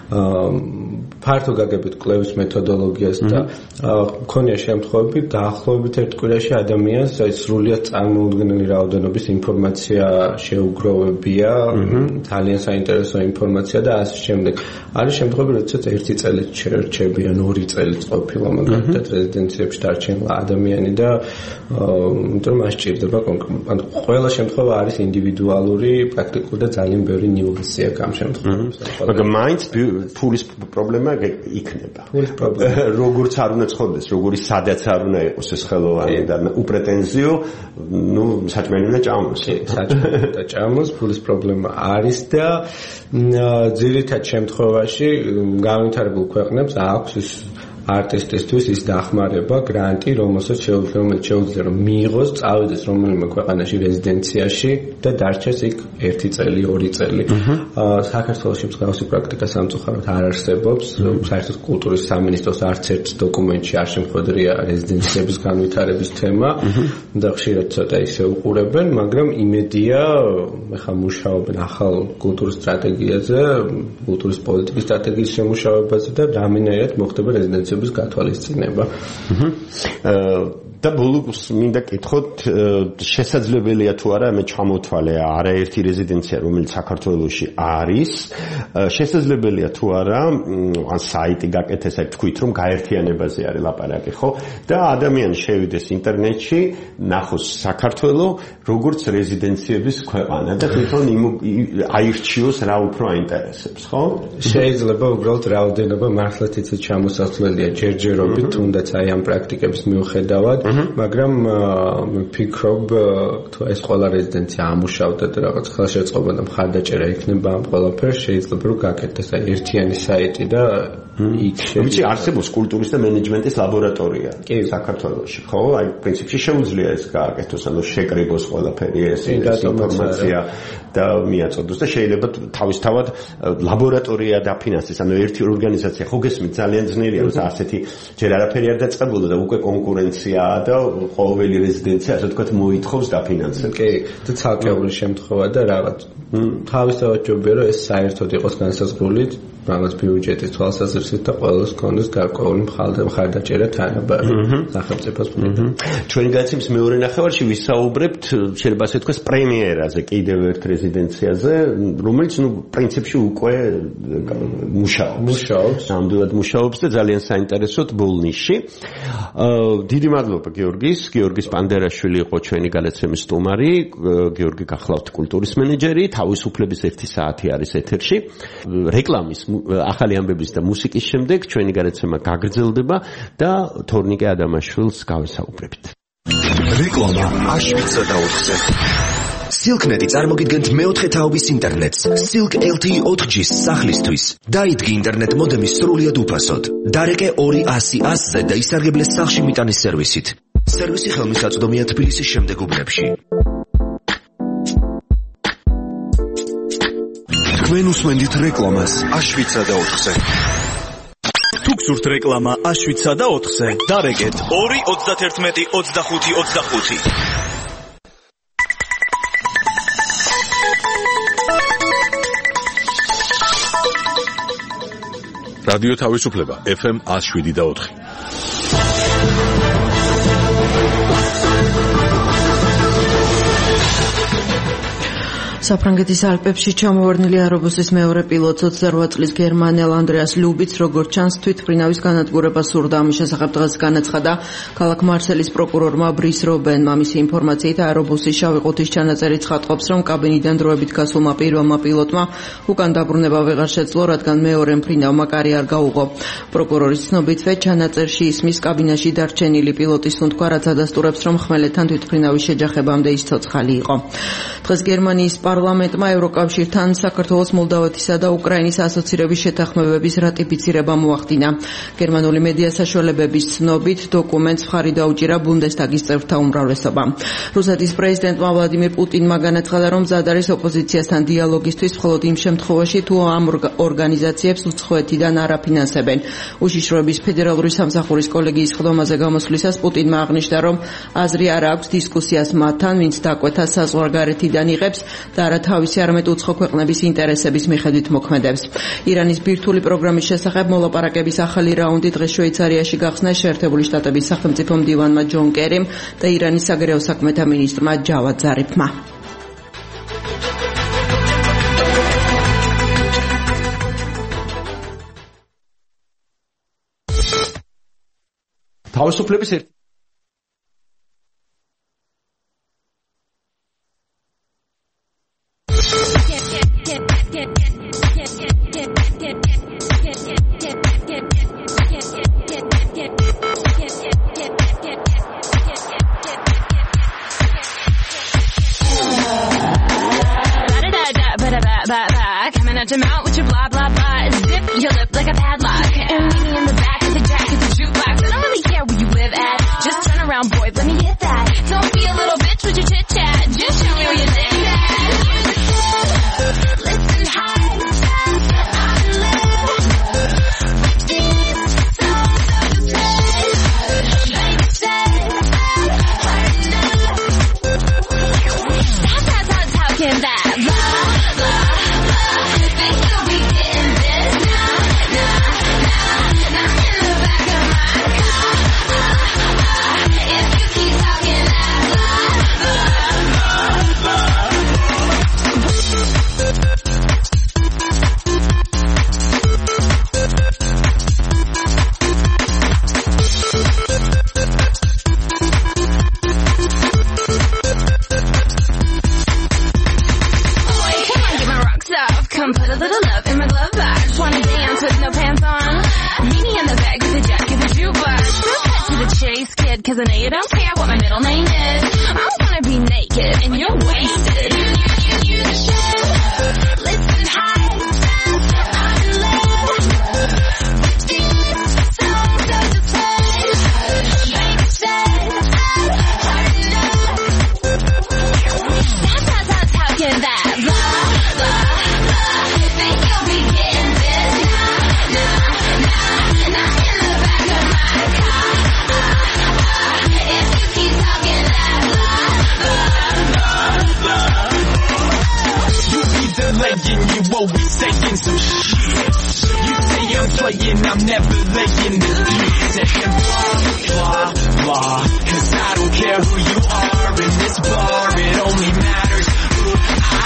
S6: ფართო გაგებით კვლევის მეთოდოლოგიას და მქონია შემთხვევები, დაახლოებით ერთ კვირაში ადამიანს სრულიად წარმოუდგენელი რაოდენობის ინფორმაცია შეუგროვებია, ძალიან საინტერესო ინფორმაცია და ასე შემდეგ. არის შემთხვევები, როდესაც ერთი წელიც რჩებიან, 2 წელიც ყოფილა მაგალითად რეზიდენციებში დარჩენა ადამიანი და იმიტომ მას ჭირდება ანუ ყველა შემთხვევა არის ინდივიდუალური, პრაქტიკული და ძალიან ბევრი ნიუანსია ამ შემთხვევებში.
S5: მაგრამ მაინც ფულის პრობლემა იქნება.
S6: ფულის პრობლემა
S5: როგორც არ უნდა ცხოვრდეს, როგორი სადაც არ უნდა იყოს ეს ხელოვანი და უპრეტენზიო, ნუ საჭმელი უნდა ჭამოს.
S6: საჭმელი და ჭამოს, ფულის პრობლემა არის და ძირითად შემთხვევაში განვითარებულ ქვეყნებს აქვს ის არტისტისთვის ის დახმარება, გრანტი, რომელსაც შეუძლია რომ მიიღოს, წავიდეს რომელიმე ქვეყანაში რეზიდენციაში და დარჩეს იქ 1 წელი, 2 წელი. საქართველოში მსგავსი პრაქტიკა სამწუხაროდ არ არსებობს. საერთოდ კულტურის სამინისტროს არც ერთ დოკუმენტში არ შემოხვედრია რეზიდენციების განვითარების თემა და ხშირად ცოტა ისე უყურებენ, მაგრამ იმედია, ახლა მუშაობენ ახალ კულტურის სტრატეგიაზე, კულტურის პოლიტიკის სტრატეგიის შემუშავებაზე და რამდენად მოხდება რეზიდენცია გათვალისწინება. და ბოლოს მინდა კითხოთ, შესაძლებელია თუ არა მე ჩამოთვალე არაერთი რეზიდენცია, რომელიც საქართველოში არის, შესაძლებელია თუ არა, ან საიტი გაკეთეს, აი თქვით რომ გაერთიანებაზე არის ლაპარაკი, ხო? და ადამიანი შევიდეს ინტერნეტში, ნახოს საქართველო, როგორც რეზიდენციების ქვეყანა და თვითონ აირჩიოს რა უფრო აინტერესებს, ხო? შეიძლება უბრალოდ რაოდენობა მართლაც იცით ჩამოსასვლელია ჯერჯერობით, თუნდაც აი ამ პრაქტიკების მიუხედავად, მაგრამ ვფიქრობ, თუ ეს ყველა რეზიდენცია ამუშავდა და რაღაც ხელშეწყობა და მხარდაჭერა იქნება ამ ყველაფერს, შეიძლება რომ გაკეთდეს აი ერთიანი საიტი და იქ
S5: შეიძლება არსებობს კულტურის და მენეჯმენტის ლაბორატორია საქართველოში, ხო? აი პრინციპში შეუძლია ეს გააკეთოს, ანუ შეკრიბოს ყველაფერი ეს ინფორმაცია და მიაწოდოს და შეიძლება თავისთავად ლაბორატორია დაფინანსდეს, ანუ ერთი ორგანიზაცია ხო გესმით ძალიან ძნელია, რომ ასეთი ჯერ არაფერი არ დაწყებულა და უკვე კონკურენციაა და ყოველი რეზიდენცია ასე ვთქვათ მოითხოვს დაფინანსებას.
S6: კი, და ცალკეული შემთხვევა და რაღაც თავისთავად ჯობია რომ ეს საერთოდ იყოს განსაზღვრული რაღაც ბიუჯეტის თვალსაზრისით და ყველას კონდეს გარკვეული მხარდაჭერა თანაბარი სახელმწიფოს მხრიდან.
S5: ჩვენი განაცემის მეორე ნახევარში ვისაუბრებთ, შეიძლება ასე ვთქვათ, პრემიერაზე კიდევ ერთ რეზიდენციაზე, რომელიც ნუ პრინციპში უკვე მუშაობს. ნამდვილად მუშაობს და ძალიან საინტერესოდ ბოლნისში. დიდი მადლობა გიორგის პანდერაშვილი იყო ჩვენი განაცემის სტუმარი, გიორგი გახლავთ კულტურის მენეჯერი, თავისუფლების 1 საათი არის ეთერში. რეკლამის ახალი ამბების და მუსიკის შემდეგ ჩვენი განაცემა გაგრძელდება და თორნიკე ადამაშვილს გავესაუბრებთ.
S8: რეკლამა აშვილსა და ოთხზე. Silk.net წარმოგიდგენთ მეოთხე თაობის ინტერნეტს, Silk LTE 4G-ს სახლისთვის. დაიდგე ინტერნეტ მოდემი სრულიად უფასოდ. დარეკე 200-100-ზე და ისარგებლე სახლში მიტანის სერვისით. სერვისი ხელმისაწვდომია თბილისის შემდეგ უბნებში. თქვენ უსმენთ რეკლამას აშვილსა და ოთხზე.
S9: თუ გსურთ რეკლამა აშვილსა და ოთხზე, დარეკეთ 2-91-25-25.
S4: რადიო თავისუფლება FM 107.4.
S10: საფრანგეთის ალპებში ჩამოვარდნილი აერობუსის მეორე პილოტს 28 წლის გერმანელ ანდრეას ლუბიც როგორც ჩანს თვითმფრინავის განადგურება სურდა. ამის შესახებ დღეს განაცხადა ქალაქ მარსელის პროკურორმა ბრის რობენმა. მისი ინფორმაციით აერობუსის შავი ყუთის ჩანაწერი ცხადყოფს, რომ კაბინიდან დროებით გასულმა პირველმა პილოტმა უკან დაბრუნება ვეღარ შეძლო, რადგან მეორე მფრინავმა კარი არ გაუღო. პროკურორის ცნობითვე ჩანაწერში ისმის კაბინაში დარჩენილი პილოტის თუნთქვა, რაც ადასტურებს, რომ ხმელეთთან თვითმფრინავის შეჯახებამდე ის ცოცხალი იყო. დღეს გერმანიის პარლამენტმა ევროკავშირთან საქართველოს, მოლდავეთისა და უკრაინის ასოცირების შეთანხმებების რატიფიცირება მოახდინა. გერმანული მედია საშუალებების ცნობით დოკუმენტს მხარი დაუჭირა ბუნდესტაგის წევრთა უმრავლესობამ. რუსეთის პრეზიდენტმა ვლადიმირ პუტინმა განაცხადა, რომ მზად არის ოპოზიციასთან დიალოგისთვის, მხოლოდ იმ შემთხვევაში, თუ ამ ორგანიზაციებს უცხოეთიდან არ აფინანსებენ. უშიშროების ფედერალური სამსახურის კოლეგიის ხდომაზე გამოსვლისას პუტინმა აღნიშნა, რომ აზრი არ აქვს დისკუსიას მათთან, ვინც დაკვეთას საზღვარგარეთიდან იღებს და არა თავისი არამედ უცხო ქვეყნების ინტერესების მიხედვით მოქმედებს. ირანის ბირთვული პროგრამის შესახებ მოლაპარაკების ახალი რაუნდი დღეს შვეიცარიაში გახსნა შეერთებული შტატების სახელმწიფო მდივანმა ჯონ კერიმ და ირანის საგარეო საქმეთა მინისტრმა ჯავად ზარიფმა.
S5: თავისუფლების
S11: coming at your mouth with your blah blah blah. Zip your lip like a padlock. And meet me in the back of the jacket, the jukebox. I don't really care where you live at. Just turn around, boy, let me hit that. Don't be a little bitch with your chit chat. Just show me where you dig that. Listen high, I'm in love. Deep, so just like you said, hard enough. How can that blah blah? Think you'll be getting this? Nah, in the back of my car. If you keep talking that boy, come on, get my rocks off. Come put a little love in my glove box. Wanna dance with no pants on? Meet me in the back of the jacket, the jukebox. Just cut to the chase, kid, cause I know you don't care what my middle name is. I wanna be naked and you're wasted. You should listen high. I'm in love. Deep, so just play. Like you said, hard enough. How can that blah blah? Think you'll be getting this? Nah, in the back of my car. If you keep talking that
S12: You be delaying, you always saying some shit. You say I'm playing, I'm never laying this beat. Saying blah, blah, blah. Cause I don't care who you are in this bar. It only matters who I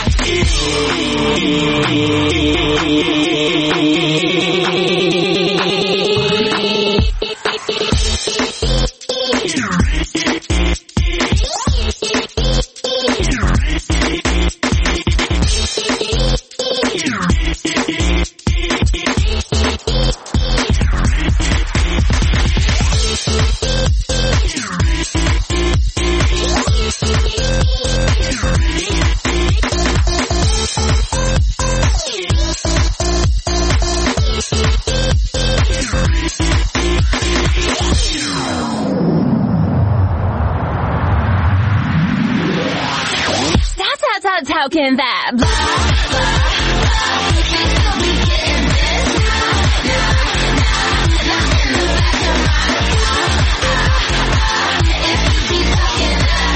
S11: how can that blah blah? Think you'll be getting this? Nah, in the back of my car. If you keep talking that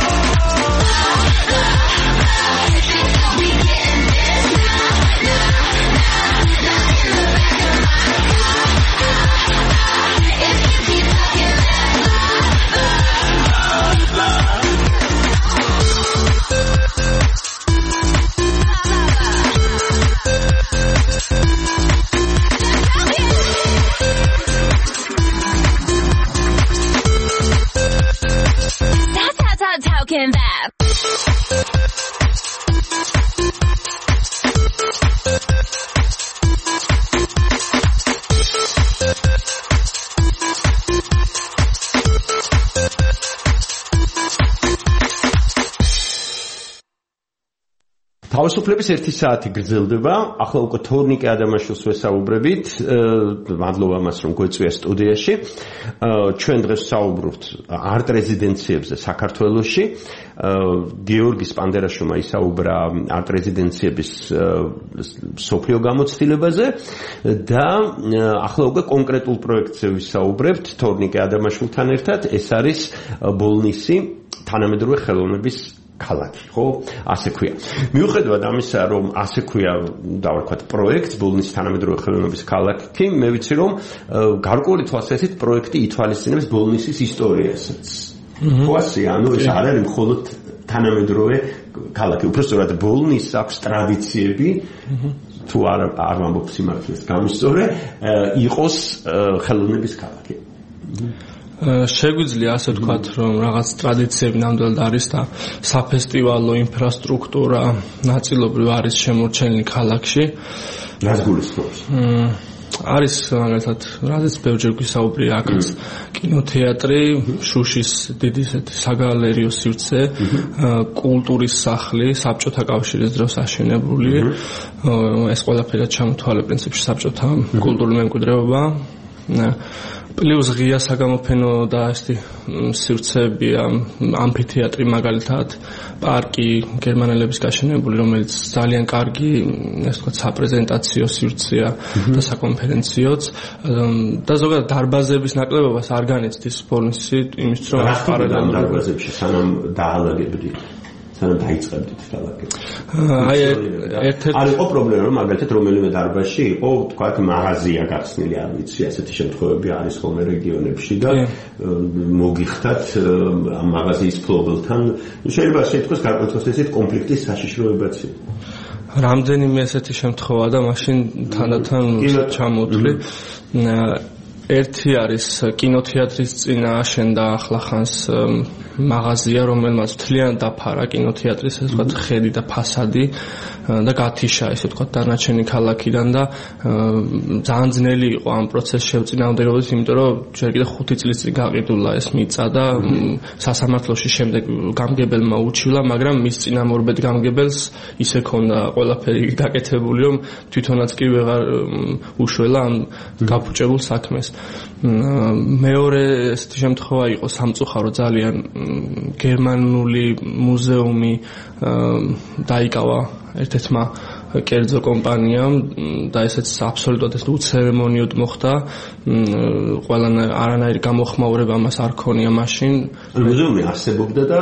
S11: blah blah. Think you'll be getting this? rockin' that.
S5: თავისუფლების 1 საათი გრძელდება. ახლა უკვე თორნიკე ადამიანს ვესაუბრებით. მადლობა მას რომ გვეწვია სტუდიაში. ჩვენ დღეს ვსაუბრობთ არტ რეზიდენციებზე საქართველოში. გიორგი სპანდერაშვილმა ისაუბრა არტ რეზიდენციების სოფლიო გამოცდილებაზე და ახლა უკვე კონკრეტულ პროექტზე ვისაუბრებთ თორნიკე ადამიანთან ერთად. ეს არის ბოლნისი თანამედროვე ხელოვნების ქალაქი, ხო? ასე ქვია. მიუხედავად ამისა, რომ ასე ქვია, დავარქვათ პროექტს, ბოლნისის თანამედროვე ხელოვნების ქალაქი, მე ვიცი, რომ გარკვეული თვალსაზრისით პროექტი ითვალისწინებს ბოლნისის ისტორიასაც. ხო ასე, ანუ ეს არ არის მხოლოდ თანამედროვე ქალაქი, უბრალოდ ბოლნისს აქვს ტრადიციები, თუ არ ვამბობ სიმართლეს გამოსწორე, იყოს ხელოვნების ქალაქი.
S6: შეგვიძლია ასე ვთქვათ, რომ რაღაც ტრადიციები ნამდვილად არის და საფესტივალო ინფრასტრუქტურა ნაწილობრივ არის შემორჩენილი ქალაქში.
S5: რას გულისხმობს?
S6: არის მაგალითად, რაზეც ბევრჯერ გვისაუბრია აქაც კინოთეატრი, შუშის დიდი ესეთი საგალერიო სივრცე, კულტურის სახლი, საბჭოთა კავშირის დროს აშენებული. ეს ყველაფერი ჩამოთვალე პრინციპში საბჭოთა კულტურული მემკვიდრეობა. პლუს ღია საგამოფენო და ესეთი სივრცეებია, ამფითეატრი მაგალითად, პარკი გერმანელების გაშენებული, რომელიც ძალიან კარგი, ასე ვთქვათ, საპრეზენტაციო სივრცეა და საკონფერენციოც და ზოგადად დარბაზების ნაკლებობას არ განიცდის ბოლნისი იმისთვის, რომ
S5: ახარებდა დარბაზებში სანამ დაალაგებდით. სანამ დაიწყებდით ქალაქი.
S6: აი ერთ-ერთი
S5: არ იყო პრობლემა, რომ მაგალითად რომელიმე დარბაზში იყო, თქვათ, მაღაზია გახსნილი, არ ვიცი, ასეთი შემთხვევები არის ხოლმე რეგიონებში და მოგიხდათ ამ მაღაზიის ფლობელთან. შეიძლება შეთქოს გარკვეულწილად ესეთ კონფლიქტის საშიშროებაც იყო.
S6: რამდენიმე ესეთი შემთხვევა და მაშინ თანდათან ჩამოვთვლი. ერთი არის კინოთეატრის წინა აშენდა ახლახანს მაღაზია, რომელმაც მთლიანად დაფარა კინოთეატრის ესე ვთქვათ ხედი და ფასადი და გათიშა ესე ვთქვათ დანარჩენი ქალაქიდან და ძალიან ძნელი იყო ამ პროცესს შევწინააღმდეგებოდეს, იმიტომ რომ ჯერ კიდევ 5 წლის წინ გაყიდულა ეს მიწა და სასამართლოში შემდეგ გამგებელმა უჩივლა, მაგრამ მის წინამორბედ გამგებელს ისე ქონდა ყველაფერი გაკეთებული, რომ თვითონაც კი ვეღარ უშველა ამ გაფუჭებულ საქმეს. მეორე ესეთი შემთხვევა იყო სამწუხარო ძალიან გერმანული მუზეუმი დაიკავა ერთ-ერთმა კერძო კომპანიამ და ესეც აბსოლუტურად ეს უცერემონიოდ მოხდა. არანაირი გამოხმაურება მას არ ქონია მაშინ.
S5: მუზეუმი არსებობდა და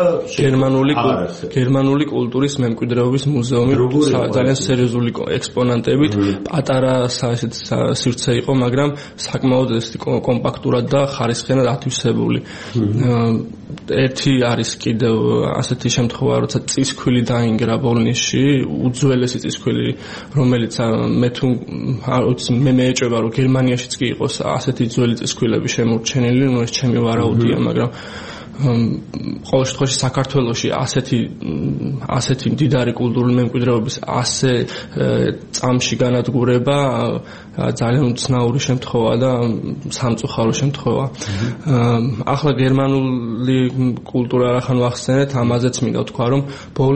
S6: გერმანული კულტურის მემკვიდრეობის მუზეუმი ძალიან სერიოზული ექსპონატებით, პატარა ესეთ სივრცე იყო, მაგრამ საკმაოდ ესეთი კომპაქტურად და ხარისხიანად ათვისებული. ერთი არის კიდევ ასეთი შემთხვევა, როცა წისქვილი დაინგრა ბოლნისში, უძველესი წისქვილი, რომელიც მე მეეჭვება, რომ გერმანიაშიც კი იყოს ასეთი ძველი წისქვილები შემორჩენილი, ეს ჩემი ვარაუდია, მაგრამ ყოველ შემთხვევაში საქართველოში ასეთი მდიდარი კულტურული მემკვიდრეობის ასე წამში განადგურება ძალიან უცნაური შემთხვევა და სამწუხარო შემთხვევა. ახლა გერმანული კულტურა რახან ვახსენეთ, ამაზეც მინდა ვთქვა, რომ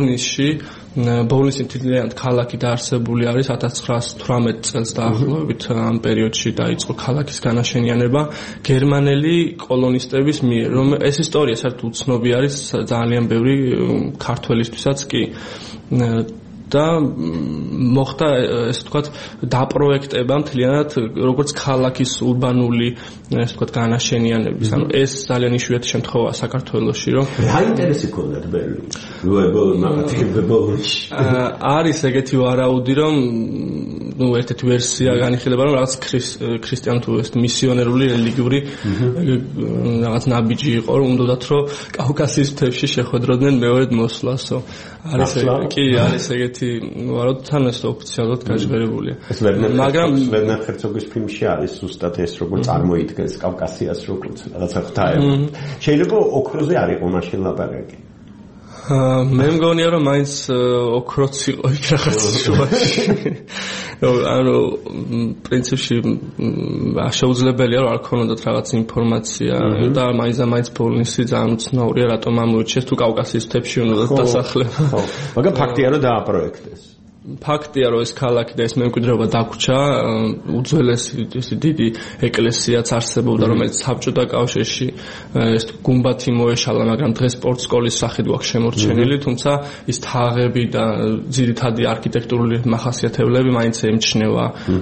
S6: ბოლნისი მთლიანად ქალაქი დაარსებული არის 1918 წელს დაახლოებით ამ პერიოდში დაიწყო ქალაქის განაშენიანება გერმანელი კოლონისტების მიერ. ეს ისტორია საერთოდ უცნობი არის ძალიან ბევრი ქართველისთვისაც კი. და მოხდა ესე ვთქვათ დაპროექტება მთლიანად როგორც ქალაქის урბანული ესე ვთქვათ განაშენიანების. ანუ ეს ძალიან იშვიათი შემთხვევაა საქართველოში, რომ
S5: რა ინტერესი ქონდათ ბერლინში?
S6: არის ეგეთი ვარაუდი, რომ ერთ-ერთი ვერსია განიხილება, რომ რაღაც ქრისტიან თუ ეს მისიონერული რელიგიური რაღაც ნაბიჯი იყო, რომ უნდათ რომ კავკასიის მთებში შეხვედროდნენ მეორედ მოსვლასო. არის ეგეთი ვარაუდი, თან ეს ოფიციალურად გაჟღერებულია.
S5: მაგრამ ვერნერ ჰერცოგის ფილმში არის ზუსტად ეს როგორ წარმოიდგენს კავკასიას როგორც რაღაცა ღვთაება. შეიძლება ოქროზე არ იყო მაშინ ლაპარაკი.
S6: მე მგონია რომ მაინც ოქროც იყო იქ რაღაც შუაში. ანუ პრინციპში შეუძლებელია რომ არ ქონოდათ რაღაც ინფორმაცია და მაინც პოლისი ძალიან უცნაურია რატომ ამოიჩეს თუ კავკასიის მთებში უნდა დასახლება.
S5: ხო, მაგრამ ფაქტია რომ დააპროექტეს.
S6: ფაქტია რომ ეს ქალაქი და ეს მემკვიდრეობა დაგვრჩა უძველესი დიდი ეკლესიაც არსებობდა რომელიც საბჭოთა კავშირში ეს გუმბათი მოეშალა მაგრამ დღეს სპორტსკოლის სახით გვაქვს შემორჩენილი თუმცა ის თაღები და ძირითადი არქიტექტურული მახასიათებლები მაინც ემჩნევა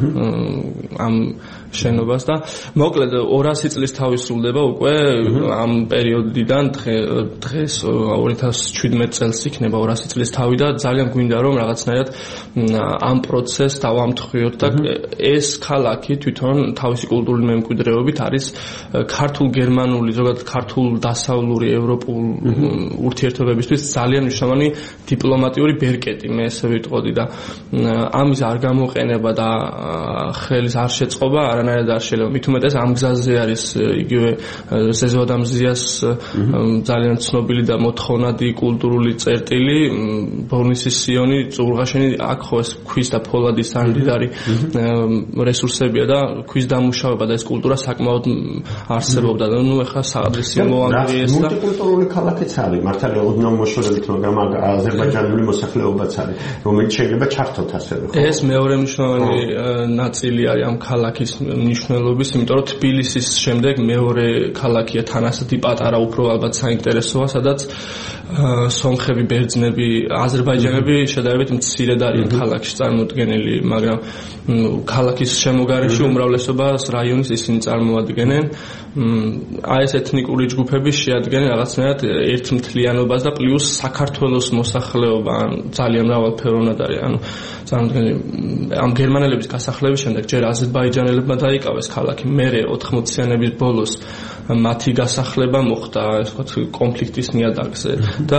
S6: ამ შენობას და მოკლედ 200 წლის თავი სრულდება უკვე ამ პერიოდიდან დღეს 2017 წელს იქნება 200 წლის თავი და ძალიან გვინდა რომ რაღაცნაირად ამ პროცესს დავამთხვიოთ და ეს ქალაქი თვითონ თავისი კულტურული მემკვიდრეობით არის ქართულ-გერმანული ზოგადად ქართულ-დასავლური ევროპულ ურთიერთობებისთვის ძალიან მნიშვნელოვანი დიპლომატიური ბერკეტი მე ესე ვიტყოდი და ამის არ გამოყენება და ხელის არ შეწყობა არანაირად არ შეიძლება მით უმეტეს ამ გზაზე არის იგივე ზეზოადამზიას ძალიან ცნობილი და მოთხოვნადი კულტურული წერტილი ბორნისის სიონი წურღაშენი აქ ხო ეს ქვის და ფოლადის სამდიდარი რესურსებია და ქვის დამუშავება და ეს კულტურა საკმაოდ არსებობდა და ნუ ეხლა საადრესიო მოანგრიეს და
S5: მულტიკულტურული ქალაქიც არის მართალია ოდნავ მოშორებით მაგრამ აზერბაიჯანული მოსახლეობაც არის რომელიც შეიძლება ჩართოთ ასევე ხო
S6: ეს მეორე მნიშვნელოვანი ნაწილი არის ამ ქალაქის მნიშვნელობის იმიტომ რომ თბილისის შემდეგ მეორე ქალაქია თან ასეთი პატარა უფრო ალბათ საინტერესოა სადაც სომხები ბერძნები აზერბაიჯანები შედარებით მცირედ არიან ქალაქში წარმოდგენილი მაგრამ ქალაქის შემოგარენში უმრავლესობას რაიონის ისინი წარმოადგენენ აი ეს ეთნიკური ჯგუფები შეადგენენ რაღაცნაირად ერთ მთლიანობას და პლუს საქართველოს მოსახლეობა ძალიან მრავალფეროვნად არის ანუ წარმოდგენილი ამ გერმანელების გასახლების შემდეგ ჯერ აზერბაიჯანელებმა დაიკავეს ქალაქი მერე 80-იანების ბოლოს მათი გასახლება მოხდა ეს ვთქვათ კონფლიქტის ნიადაგზე და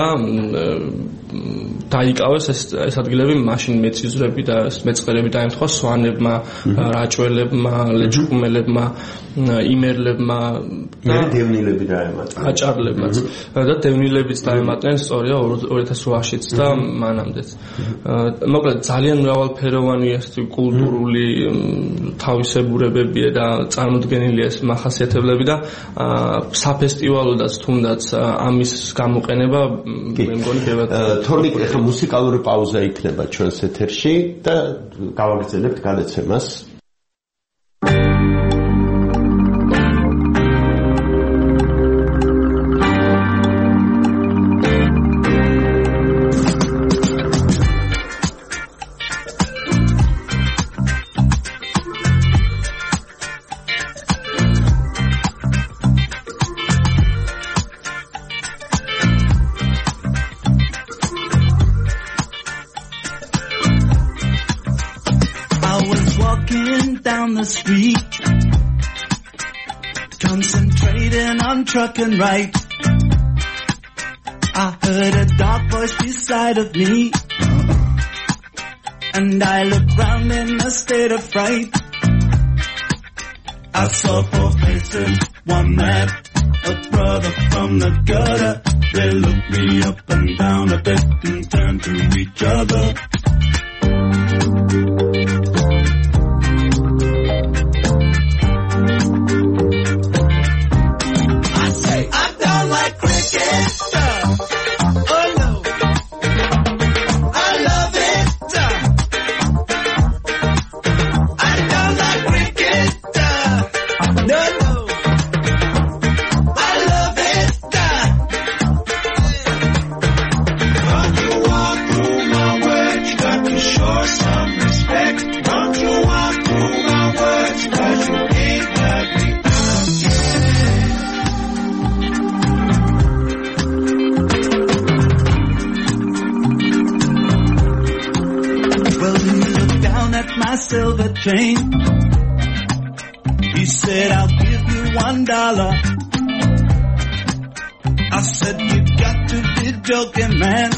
S6: დაიკავეს ეს ადგილები მაშინ მეწიზვრები და მეწყერები დაემთხვა სვანებმა, რაჭველებმა, ლეჩხუმელებმა, იმერლებმა
S5: და დევნილები დაემატნენ.
S6: აჭარლებმაც და დევნილებიც დაემატნენ სწორია 2008-იც და მანამდეც. მოკლედ ძალიან მრავალფეროვანი ეს კულტურული თავისებურებებია და წარმოდგენილია ეს მახასიათებლები და საფესტივალოდაც თუნდაც ამის გამოყენება მე მგონი
S5: თორნიკ ახლა მუსიკალური პაუზა იქნება ჩვენს ეთერში და გავაგრძელებთ გადაცემას
S13: street concentrating on trucking right I heard a dark voice beside of me and I looked round in a state of fright I saw 4 faces one man a brother from the gutter they looked me up and down a bit and turned to each other silver chain he said I'll give you $1 I said you got to be joking man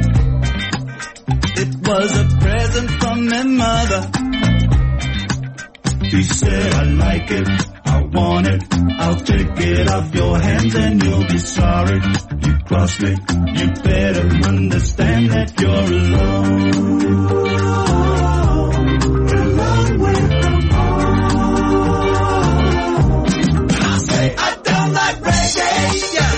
S13: it was a present from my mother he said I like it I want it, I'll take it off your hands and you'll be sorry. You cross me, you better understand that you're alone. A long way from home. I say I don't like reggae, yeah.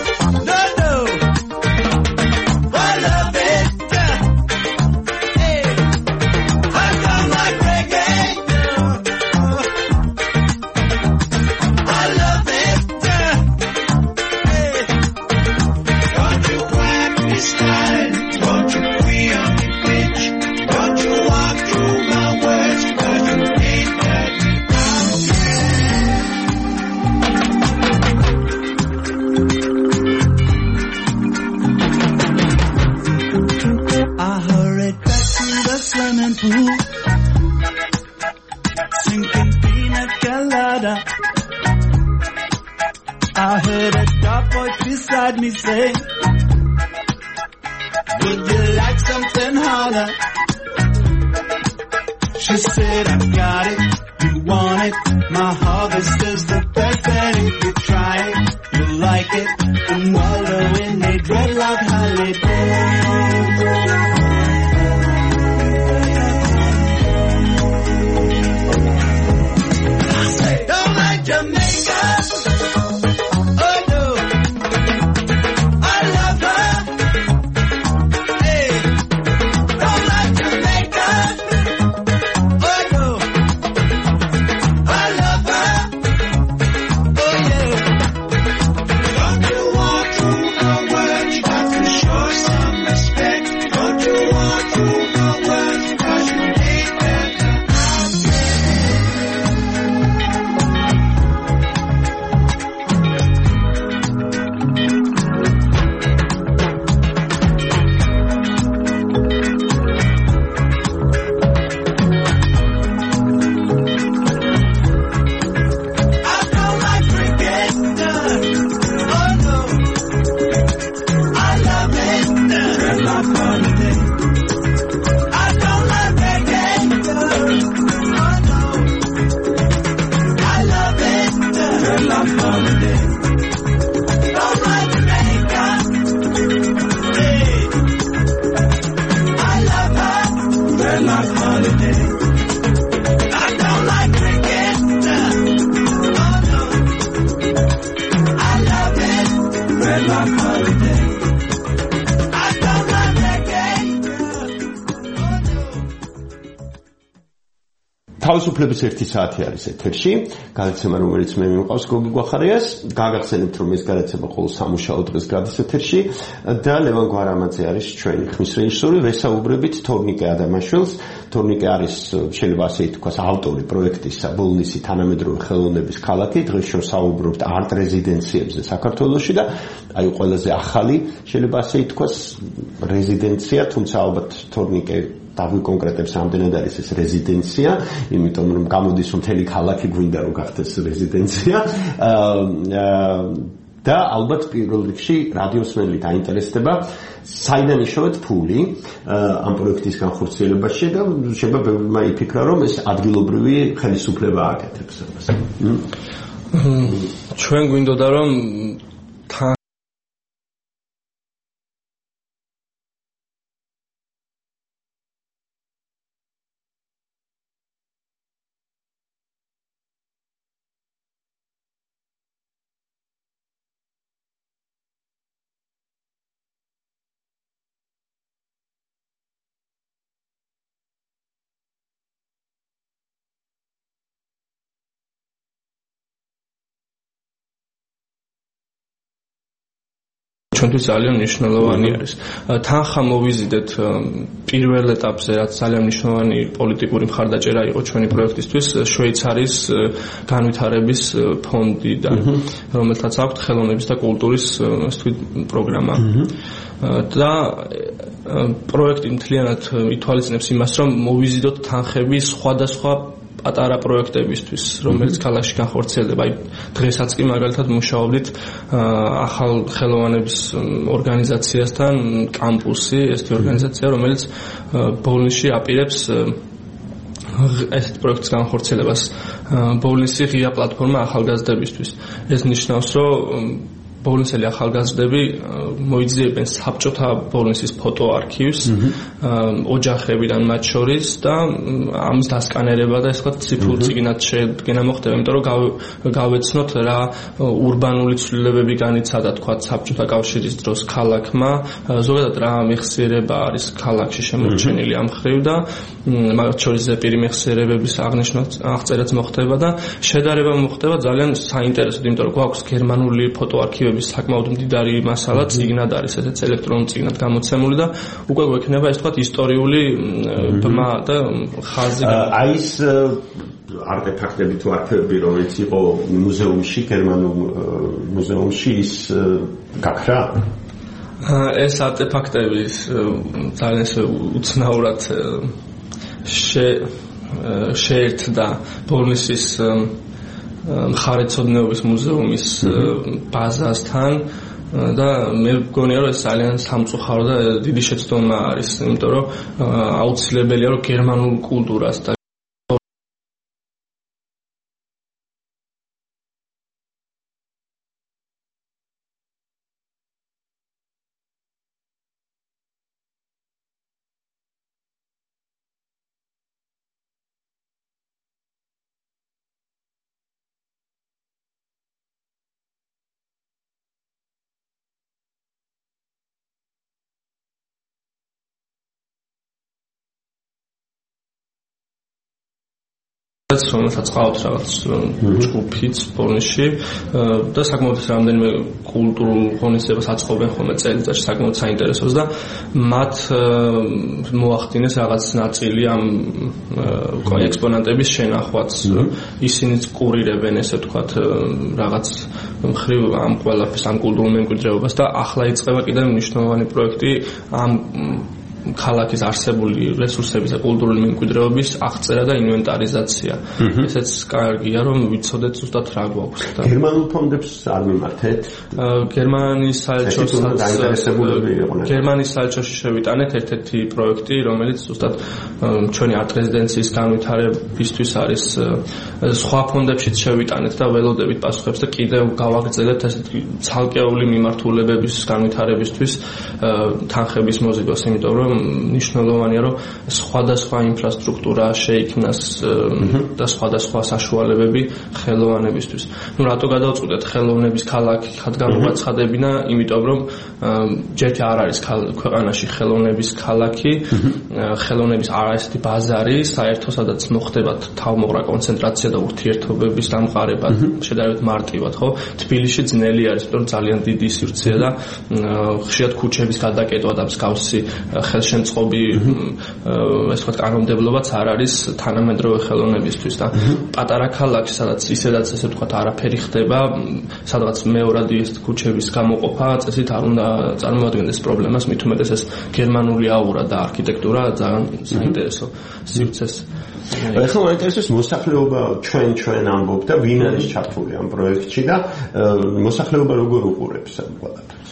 S13: Sinking pina colada. I heard a dark voice beside me say, would you like something harder? She said, I got it, you want it. My harvest is the best, and if you try it, you'll like it. And wallow in a dreadlock holiday.
S5: თავისუფლების 1 საათი არის ეთერში, გადაცემა რომელიც მე მიყვავს გოგი გვახარიას, გაგახსენებთ რომ ეს გადაცემა ყოველ სამუშაო დღეს გადის ეთერში და ლევან გვარამაძე არის ჩვენი ხმის რეჟისორი, ვესაუბრებით თორნიკე ადამაშვილს. თორნიკე არის შეიძლება ასე ითქვას ავტორი პროექტისა ბოლნისი თანამედროვე ხელოვნების ქალაქი, დღეს შორს საუბრობთ არტ რეზიდენციებზე საქართველოში და აი ყველაზე ახალი შეიძლება ასე ითქვას რეზიდენცია, თუმცა ალბათ თორნიკე დაგვიკონკრეტებს ამდენად არის ეს რეზიდენცია, იმიტომ რომ გამოდის რომ მთელი ქალაქი გვინდა რომ გახდეს რეზიდენცია და ალბათ პირველ რიგში რადიოსმენელი დაინტერესდება საიდან იშოვეთ ფული ამ პროექტის განხორციელებაში და შეიძლება ბევრმა იფიქრა რომ ეს ადგილობრივი ხელისუფლება აკეთებს ამას.
S6: ჩვენ გვინდოდა რომ ჩვენთვის ძალიან მნიშვნელოვანი არის. თანხა მოვიზიდეთ პირველ ეტაპზე, რაც ძალიან მნიშვნელოვანი პოლიტიკური მხარდაჭერა იყო ჩვენი პროექტისთვის, შვეიცარიის განვითარების ფონდიდან, რომელთაც აქვს ხელოვნების და კულტურის პროგრამა. და პროექტი მთლიანად ითვალისწინებს იმას, რომ მოვიზიდოთ თანხები სხვადასხვა პატარა პროექტებისთვის, რომელიც ქალაქში განხორციელდება. აი დღესაც კი მაგალითად მუშაობდით ახალ ხელოვნების ორგანიზაციასთან, კამპუსი, ესეთი ორგანიზაცია, რომელიც ბოლნისში აპირებს ესეთ პროექტის განხორციელებას. ბოულინსი ღია პლატფორმა ახალგაზრდებისთვის. ეს ნიშნავს, რომ ბოულინსელი ახალგაზრდები მოიძიებენ საბჭოთა ბოულინსის ფოტოარქივს ოჯახებიდან მათ შორის და ამის დასკანერება და ეს ვთქვათ ციფრულ წიგნად შედგენა მოხდება, იმიტომ რომ გავეცნოთ რა ურბანული ცვლილებები განიცადა თქვათ საბჭოთა კავშირის დროს ქალაქმა, ზოგადად რა მეხსიერება არის ქალაქში შემორჩენილი ამ მხრივ და მათ შორის ზეპირი მეხსიერებების აღწერაც მოხდება და შედარება მოხდება ძალიან საინტერესოდ, იმიტომ რომ გვაქვს გერმანული ფოტოარქივი საკმაოდ მდიდარი მასალა წიგნად არის ესეც ელექტრონულ წიგნად გამოცემული და უკვე გვექნება ეს თქვათ ისტორიული ბმა და ხაზი.
S5: აი ეს არტეფაქტები თუ არქივები რომელიც იყო მუზეუმში, გერმანულ მუზეუმში ის გაქრა?
S6: ეს არტეფაქტები ძალიან უცნაურად შეერთდა ბოულინსის მხარეთმცოდნეობის მუზეუმის ბაზასთან და მე მგონია რომ ეს ძალიან სამწუხარო და დიდი შეცდომა არის, იმიტომ რომ აუცილებელია რომ გერმანულ კულტურას და რომელსაც ყავთ რაღაც ჯგუფიც ბოულინსში და საკმაოდ რამდენიმე კულტურულ ღონისძიებას აწყობენ ხოლმე წელიწადში საკმაოდ საინტერესოს და მათ მოახდინეს რაღაც ნაწილი ამ ექსპონატების შენახვაც. ისინიც კურირებენ ესე ვთქვათ რაღაც მხრივ ამ ყველაფერს ამ კულტურულ მემკვიდრეობას და ახლა იწყება კიდევ მნიშვნელოვანი პროექტი ამ ქალაქის არსებული რესურსების და კულტურული მემკვიდრეობის აღწერა და ინვენტარიზაცია. ესეც კარგია რომ ვიცოდეთ ზუსტად რა გვაქვს და
S5: გერმანულ ფონდებს არ მიმართეთ?
S6: გერმანის საელჩოში შევიტანეთ ერთ-ერთი პროექტი, რომელიც ზუსტად ჩვენი არტ-რეზიდენციის განვითარებისთვის არის. სხვა ფონდებშიც შევიტანეთ და ველოდებით პასუხებს და კიდევ გავაგრძელებთ ესეთი ცალკეული მიმართულებების განვითარებისთვის თანხების მოზიდვას, იმიტომ რომ ნიშნულოვანია რომ სხვადასხვა ინფრასტრუქტურა შეიქმნას და სხვადასხვა საშუალებები ხელოვანებისთვის. ნუ რატო გადავწყვეტეთ ხელოვნების ქალაქი გამოვაცხადებინა, იმიტომ რომ ჯერთი არ არის ქვეყანაში ხელოვნების ქალაქი, ხელოვნების არაერთი ბაზარი, საერთო სადაც მოხდება თავმოყრა კონცენტრაცია და ურთიერთობების დამყარება შედარებით მარტივად, ხო? თბილისში ძნელი არის, იმიტომ რომ ძალიან დიდი სივრცეა და ხშირად ქუჩების გადაკეტვა და მსგავსი ხელშემწყობი ეს ვთქვათ კანონმდებლობაც არ არის თანამედროვე ხელოვნებისთვის და პატარა ქალაქში სადაც ისედაც ესე ვთქვათ არაფერი ხდება, სადღაც მეორადი ეს ქუჩების გამოყოფა წესით არ უნდა წარმოადგენდეს პრობლემას, მით უმეტეს ეს გერმანული აურა და არქიტექტურა ძალიან საინტერესო სივრცეს.
S5: ახლა მაინტერესებს მოსახლეობა ჩვენ ამბობ და ვინ არის ჩართული ამ პროექტში და მოსახლეობა როგორ უყურებს ამ ყველაფერს?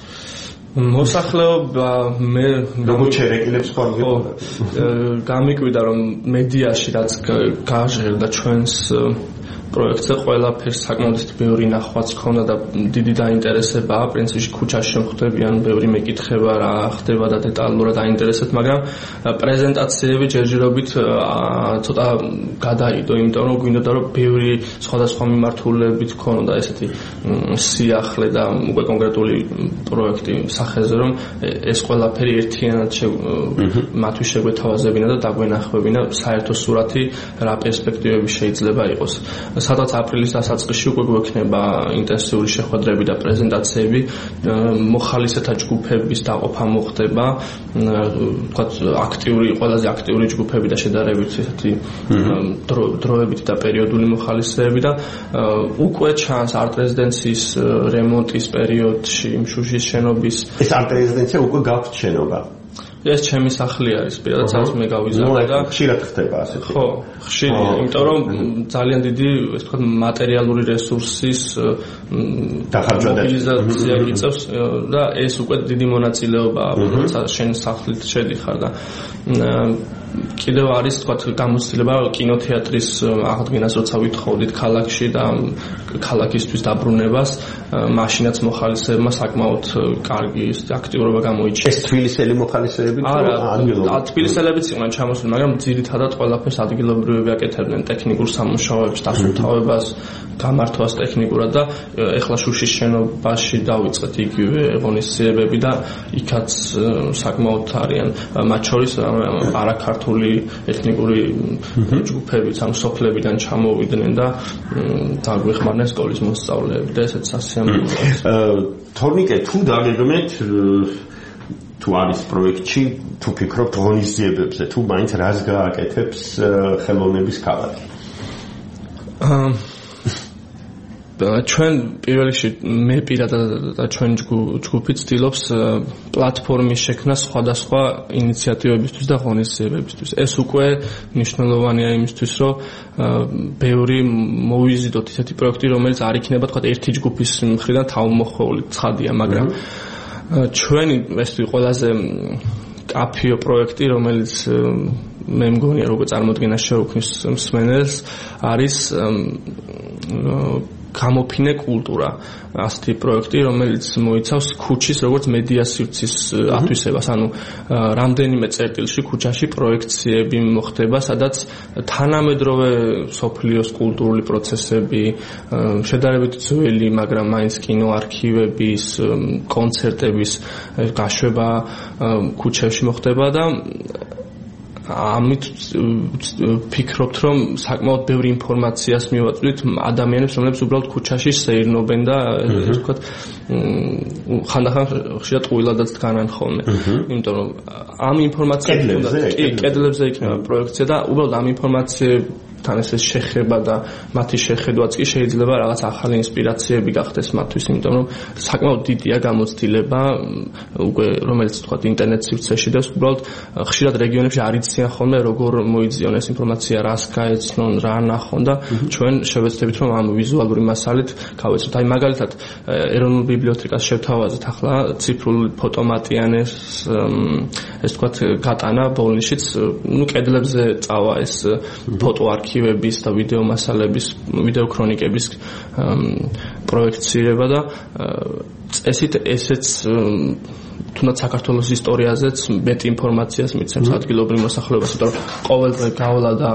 S6: მოსახლეობა მე
S5: როგორც შერეკილებს ხოლმე
S6: გამიკვირდა რომ მედიაში რაც გაჟღერდა ჩვენს პროექტზე ყველაფერს საკმაოდ ბევრი ნახვაც ქონდა და დიდი დაინტერესებაა. პრინციპში ქუჩაში შემხვდებიან, ბევრი მეკითხება რა ხდება და დეტალურად დაინტერესებთ, მაგრამ პრეზენტაციები ჯერჯერობით ცოტა გადაიდო, იმიტომ რომ გვინდოდა რომ ბევრი სხვადასხვა მიმართულებით ქონოდა ესეთი სიახლე და უკვე კონკრეტული პროექტი სახეზე, რომ ეს ყველაფერი ერთიანად მათთვის შეგვეთავაზებინა და დაგვენახებინა საერთო სურათი რა პერსპექტივები შეიძლება იყოს. სადღაც აპრილის დასაწყისში უკვე გვექნება ინტენსიური შეხვედრები და პრეზენტაციები, მოხალისეთა ჯგუფების დაყოფა მოხდება, ვთქვათ ყველაზე აქტიური ჯგუფები და შედარებით ესეთი დროებითი და პერიოდული მოხალისეები და უკვე ჩანს არტ-რეზიდენციის რემონტის პერიოდში შუშის შენობის
S5: ეს არტ-რეზიდენცია უკვე გაქვთ შენობა.
S6: ეს ჩემი სახლი არის, პირადად სადაც მე გავიზარდე და
S5: ხშირად ხდება ასეთი.
S6: ხო, ხშირია, იმიტომ რომ ძალიან დიდი, ეს თქვა მატერიალური რესურსის მობილიზაცია იწევს და ეს უკვე დიდი მონაწილეობაა, როცა შენ სახლით შედიხარ და კიდევ არის თქვა გამოცდილება კინოთეატრის აღდგენას, როცა ვითხოვდით ქალაქში და ქალაქისთვის დაბრუნებას, მაშინაც მოხალისეებმა საკმაოდ კარგი აქტიურობა გამოიჩინა.
S5: ეს თბილისელი მოხალისეები თუ
S6: ადგილობრივი? თბილისელებიც იყვნენ ჩამოსული, მაგრამ ძირითადად ყველაფერს ადგილობრივები აკეთებდნენ, ტექნიკურ სამუშაოებს, დასუფთავებას, გამართვას ტექნიკურად და ეხლა შუშის შენობაში დავიწყეთ იგივე ღონისძიებები და იქაც საკმაოდ არიან, მათ შორის არაქართული ეთნიკური ჯგუფებიც ამ სოფლებიდან ჩამოვიდნენ და დაგვეხმარნენ სკოლის მოსწავლეები და ესეც სასიამოვნოა.
S5: თორნიკე, თუ დაგეგმეთ თუ არის პროექტში, თუ ფიქრობთ ღონისძიებებზე, თუ მაინც რას გააკეთებს ხელოვნების ქალაქი?
S6: ჩვენ პირველ რიგში მე პირადად და ჩვენ ჯგუფი ცდილობს პლატფორმის შექმნა სხვადასხვა ინიციატივებისთვის და ღონისძიებებისთვის. ეს უკვე მნიშვნელოვანია იმისთვის, რომ ბევრი მოვიზიდოთ ისეთი პროექტი, რომელიც არ იქნება თქვა ერთი ჯგუფის მხრიდან თავმოხვეული, ცხადია, მაგრამ ჩვენი ეს ყველაზე კაფიო პროექტი, რომელიც მე მგონია როგორ წარმოდგენას შეუქმნის მსმენელს, არის გამოფინე კულტურა, ასეთი პროექტი, რომელიც მოიცავს ქუჩის როგორც მედია სივრცის ათვისებას, ანუ რამდენიმე წერტილში ქუჩაში პროექციები მოხდება, სადაც თანამედროვე სოფლიოს კულტურული პროცესები, შედარებით ძველი, მაგრამ მაინც კინოარქივების, კონცერტების გაშვება ქუჩებში მოხდება და ამით ფიქრობთ, რომ საკმაოდ ბევრი ინფორმაციას მივაწვდით ადამიანებს, რომლებიც უბრალოდ ქუჩაში სეირნობენ და ესე ვთქვათ, ხანდახან ხშირად ყვილადაც დგანან ხოლმე. იმიტომ რომ ამ ინფორმაციას კედლებზე იქნება პროექცია და უბრალოდ ამ ინფორმაციებთან ეს შეხება და მათი შეხედვაც კი შეიძლება რაღაც ახალი ინსპირაციები გახდეს მათთვის, იმიტომ რომ საკმაოდ დიდია გამოცდილება, უკვე რომელიც ვთქვათ ინტერნეტ სივრცეში და უბრალოდ ხშირად რეგიონებში არ იციან ხოლმე როგორ მოიძიონ ეს ინფორმაცია, რას გაეცნონ, რა ნახონ და ჩვენ შევეცდებით რომ ამ ვიზუალური მასალით გავეცნოთ. აი მაგალითად ეროვნულ ბიბლიოთეკას შევთავაზეთ ახლა ციფრული ფოტომატიანეს ეს ვთქვათ გატანა ბოლნიშიც, ნუ კედლებზე წავა ეს ფოტოარქივების და ვიდეო მასალების, ვიდეო ქრონიკების პროექცირება და წესით ესეც თუნდაც საქართველოს ისტორიაზეც მეტი ინფორმაციას მიცემს ადგილობრივ მოსახლეობას, იმიტომ რომ ყოველდღე გავლა და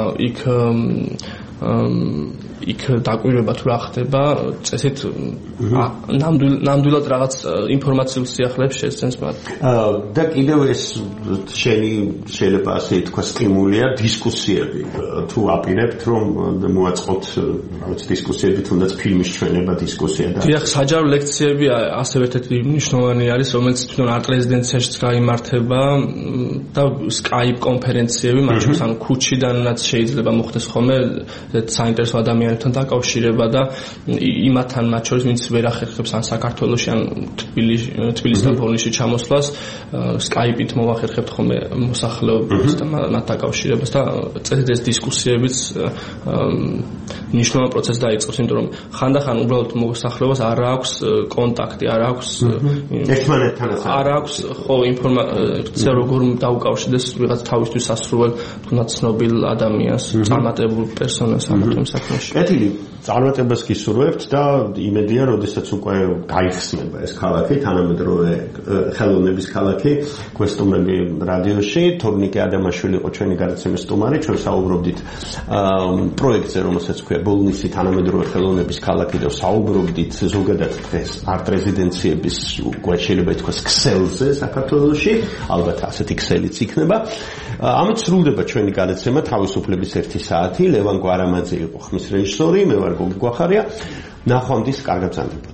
S6: იქ დაკვირვება თუ რა ხდება, წესით ნამდვილად რაღაც ინფორმაციულ სიახლეებს შეცდენს მათ.
S5: და კიდევ ეს შეიძლება ასე თქვა სტიმულია დისკუსიები. თუ აპირებთ რომ მოაწყოთ რაღაც დისკუსიები, თუნდაც ფილმის ჩვენება დისკუსია და
S6: დიახ, საჯარო ლექციები ასევე ერთ-ერთი მნიშვნელოვანი არის, რომელიც თვითონ არტ რეზიდენციაშიც გაიმართება და Skype კონფერენციები, მათ შორის ანუ ქუჩიდანაც შეიძლება მოხდეს ხოლმე საინტერესო ადამიანებთან დაკავშირება და იმათთან მათ შორის ვინც ვერ ახერხებს ან საქართველოში ან თბილისიდან ბოლნიში ჩამოსვლას Skype-ით მოვახერხებთ ხოლმე მოსახლეობას და მათ დაკავშირებას და წესით ეს დისკუსიებიც მნიშვნელოვან პროცესს დაიწყებს, იმიტომ რომ ხანდახან უბრალოდ მოსახლეობას არ აქვს კონტაქტი, არ აქვს
S5: ერთმანეთთანაც
S6: არ აქვს ხო ინფორმაცია როგორ დაუკავშირდეს ვიღაც თავისთვის ასრულებელ თუნდაც ცნობილ ადამიანს, წარმატებულ პერსონას ამ საქმეში.
S5: კეთილი, წარმატებას გისურვებთ და იმედია, როდესაც უკვე გაიხსნება ეს ქალაქი, თანამედროვე ხელოვნების ქალაქი, გვესტუმრები რადიოში, თორნიკე ადამაშვილი იყო ჩვენი გადაცემის სტუმარი, ჩვენ საუბრობდით პროექტზე, რომელსაც ქვია ბოლნისი თანამედროვე ხელოვნების ქალაქი და საუბრობდით ზოგადად დღეს არტ რეზიდენციების უკვე შეიძლება ითქვას ქსელზე საქართველოში, ალბათ ასეთი ქსელიც იქნება. ამით სრულდება ჩვენი გადაცემა თავისუფლების 1 საათი. ლევან გვარამაძე იყო ხმის რეჟისორი, მე ვარ გოგი გვახარია. ნახვამდის, კარგად ბრძანდებოდეთ.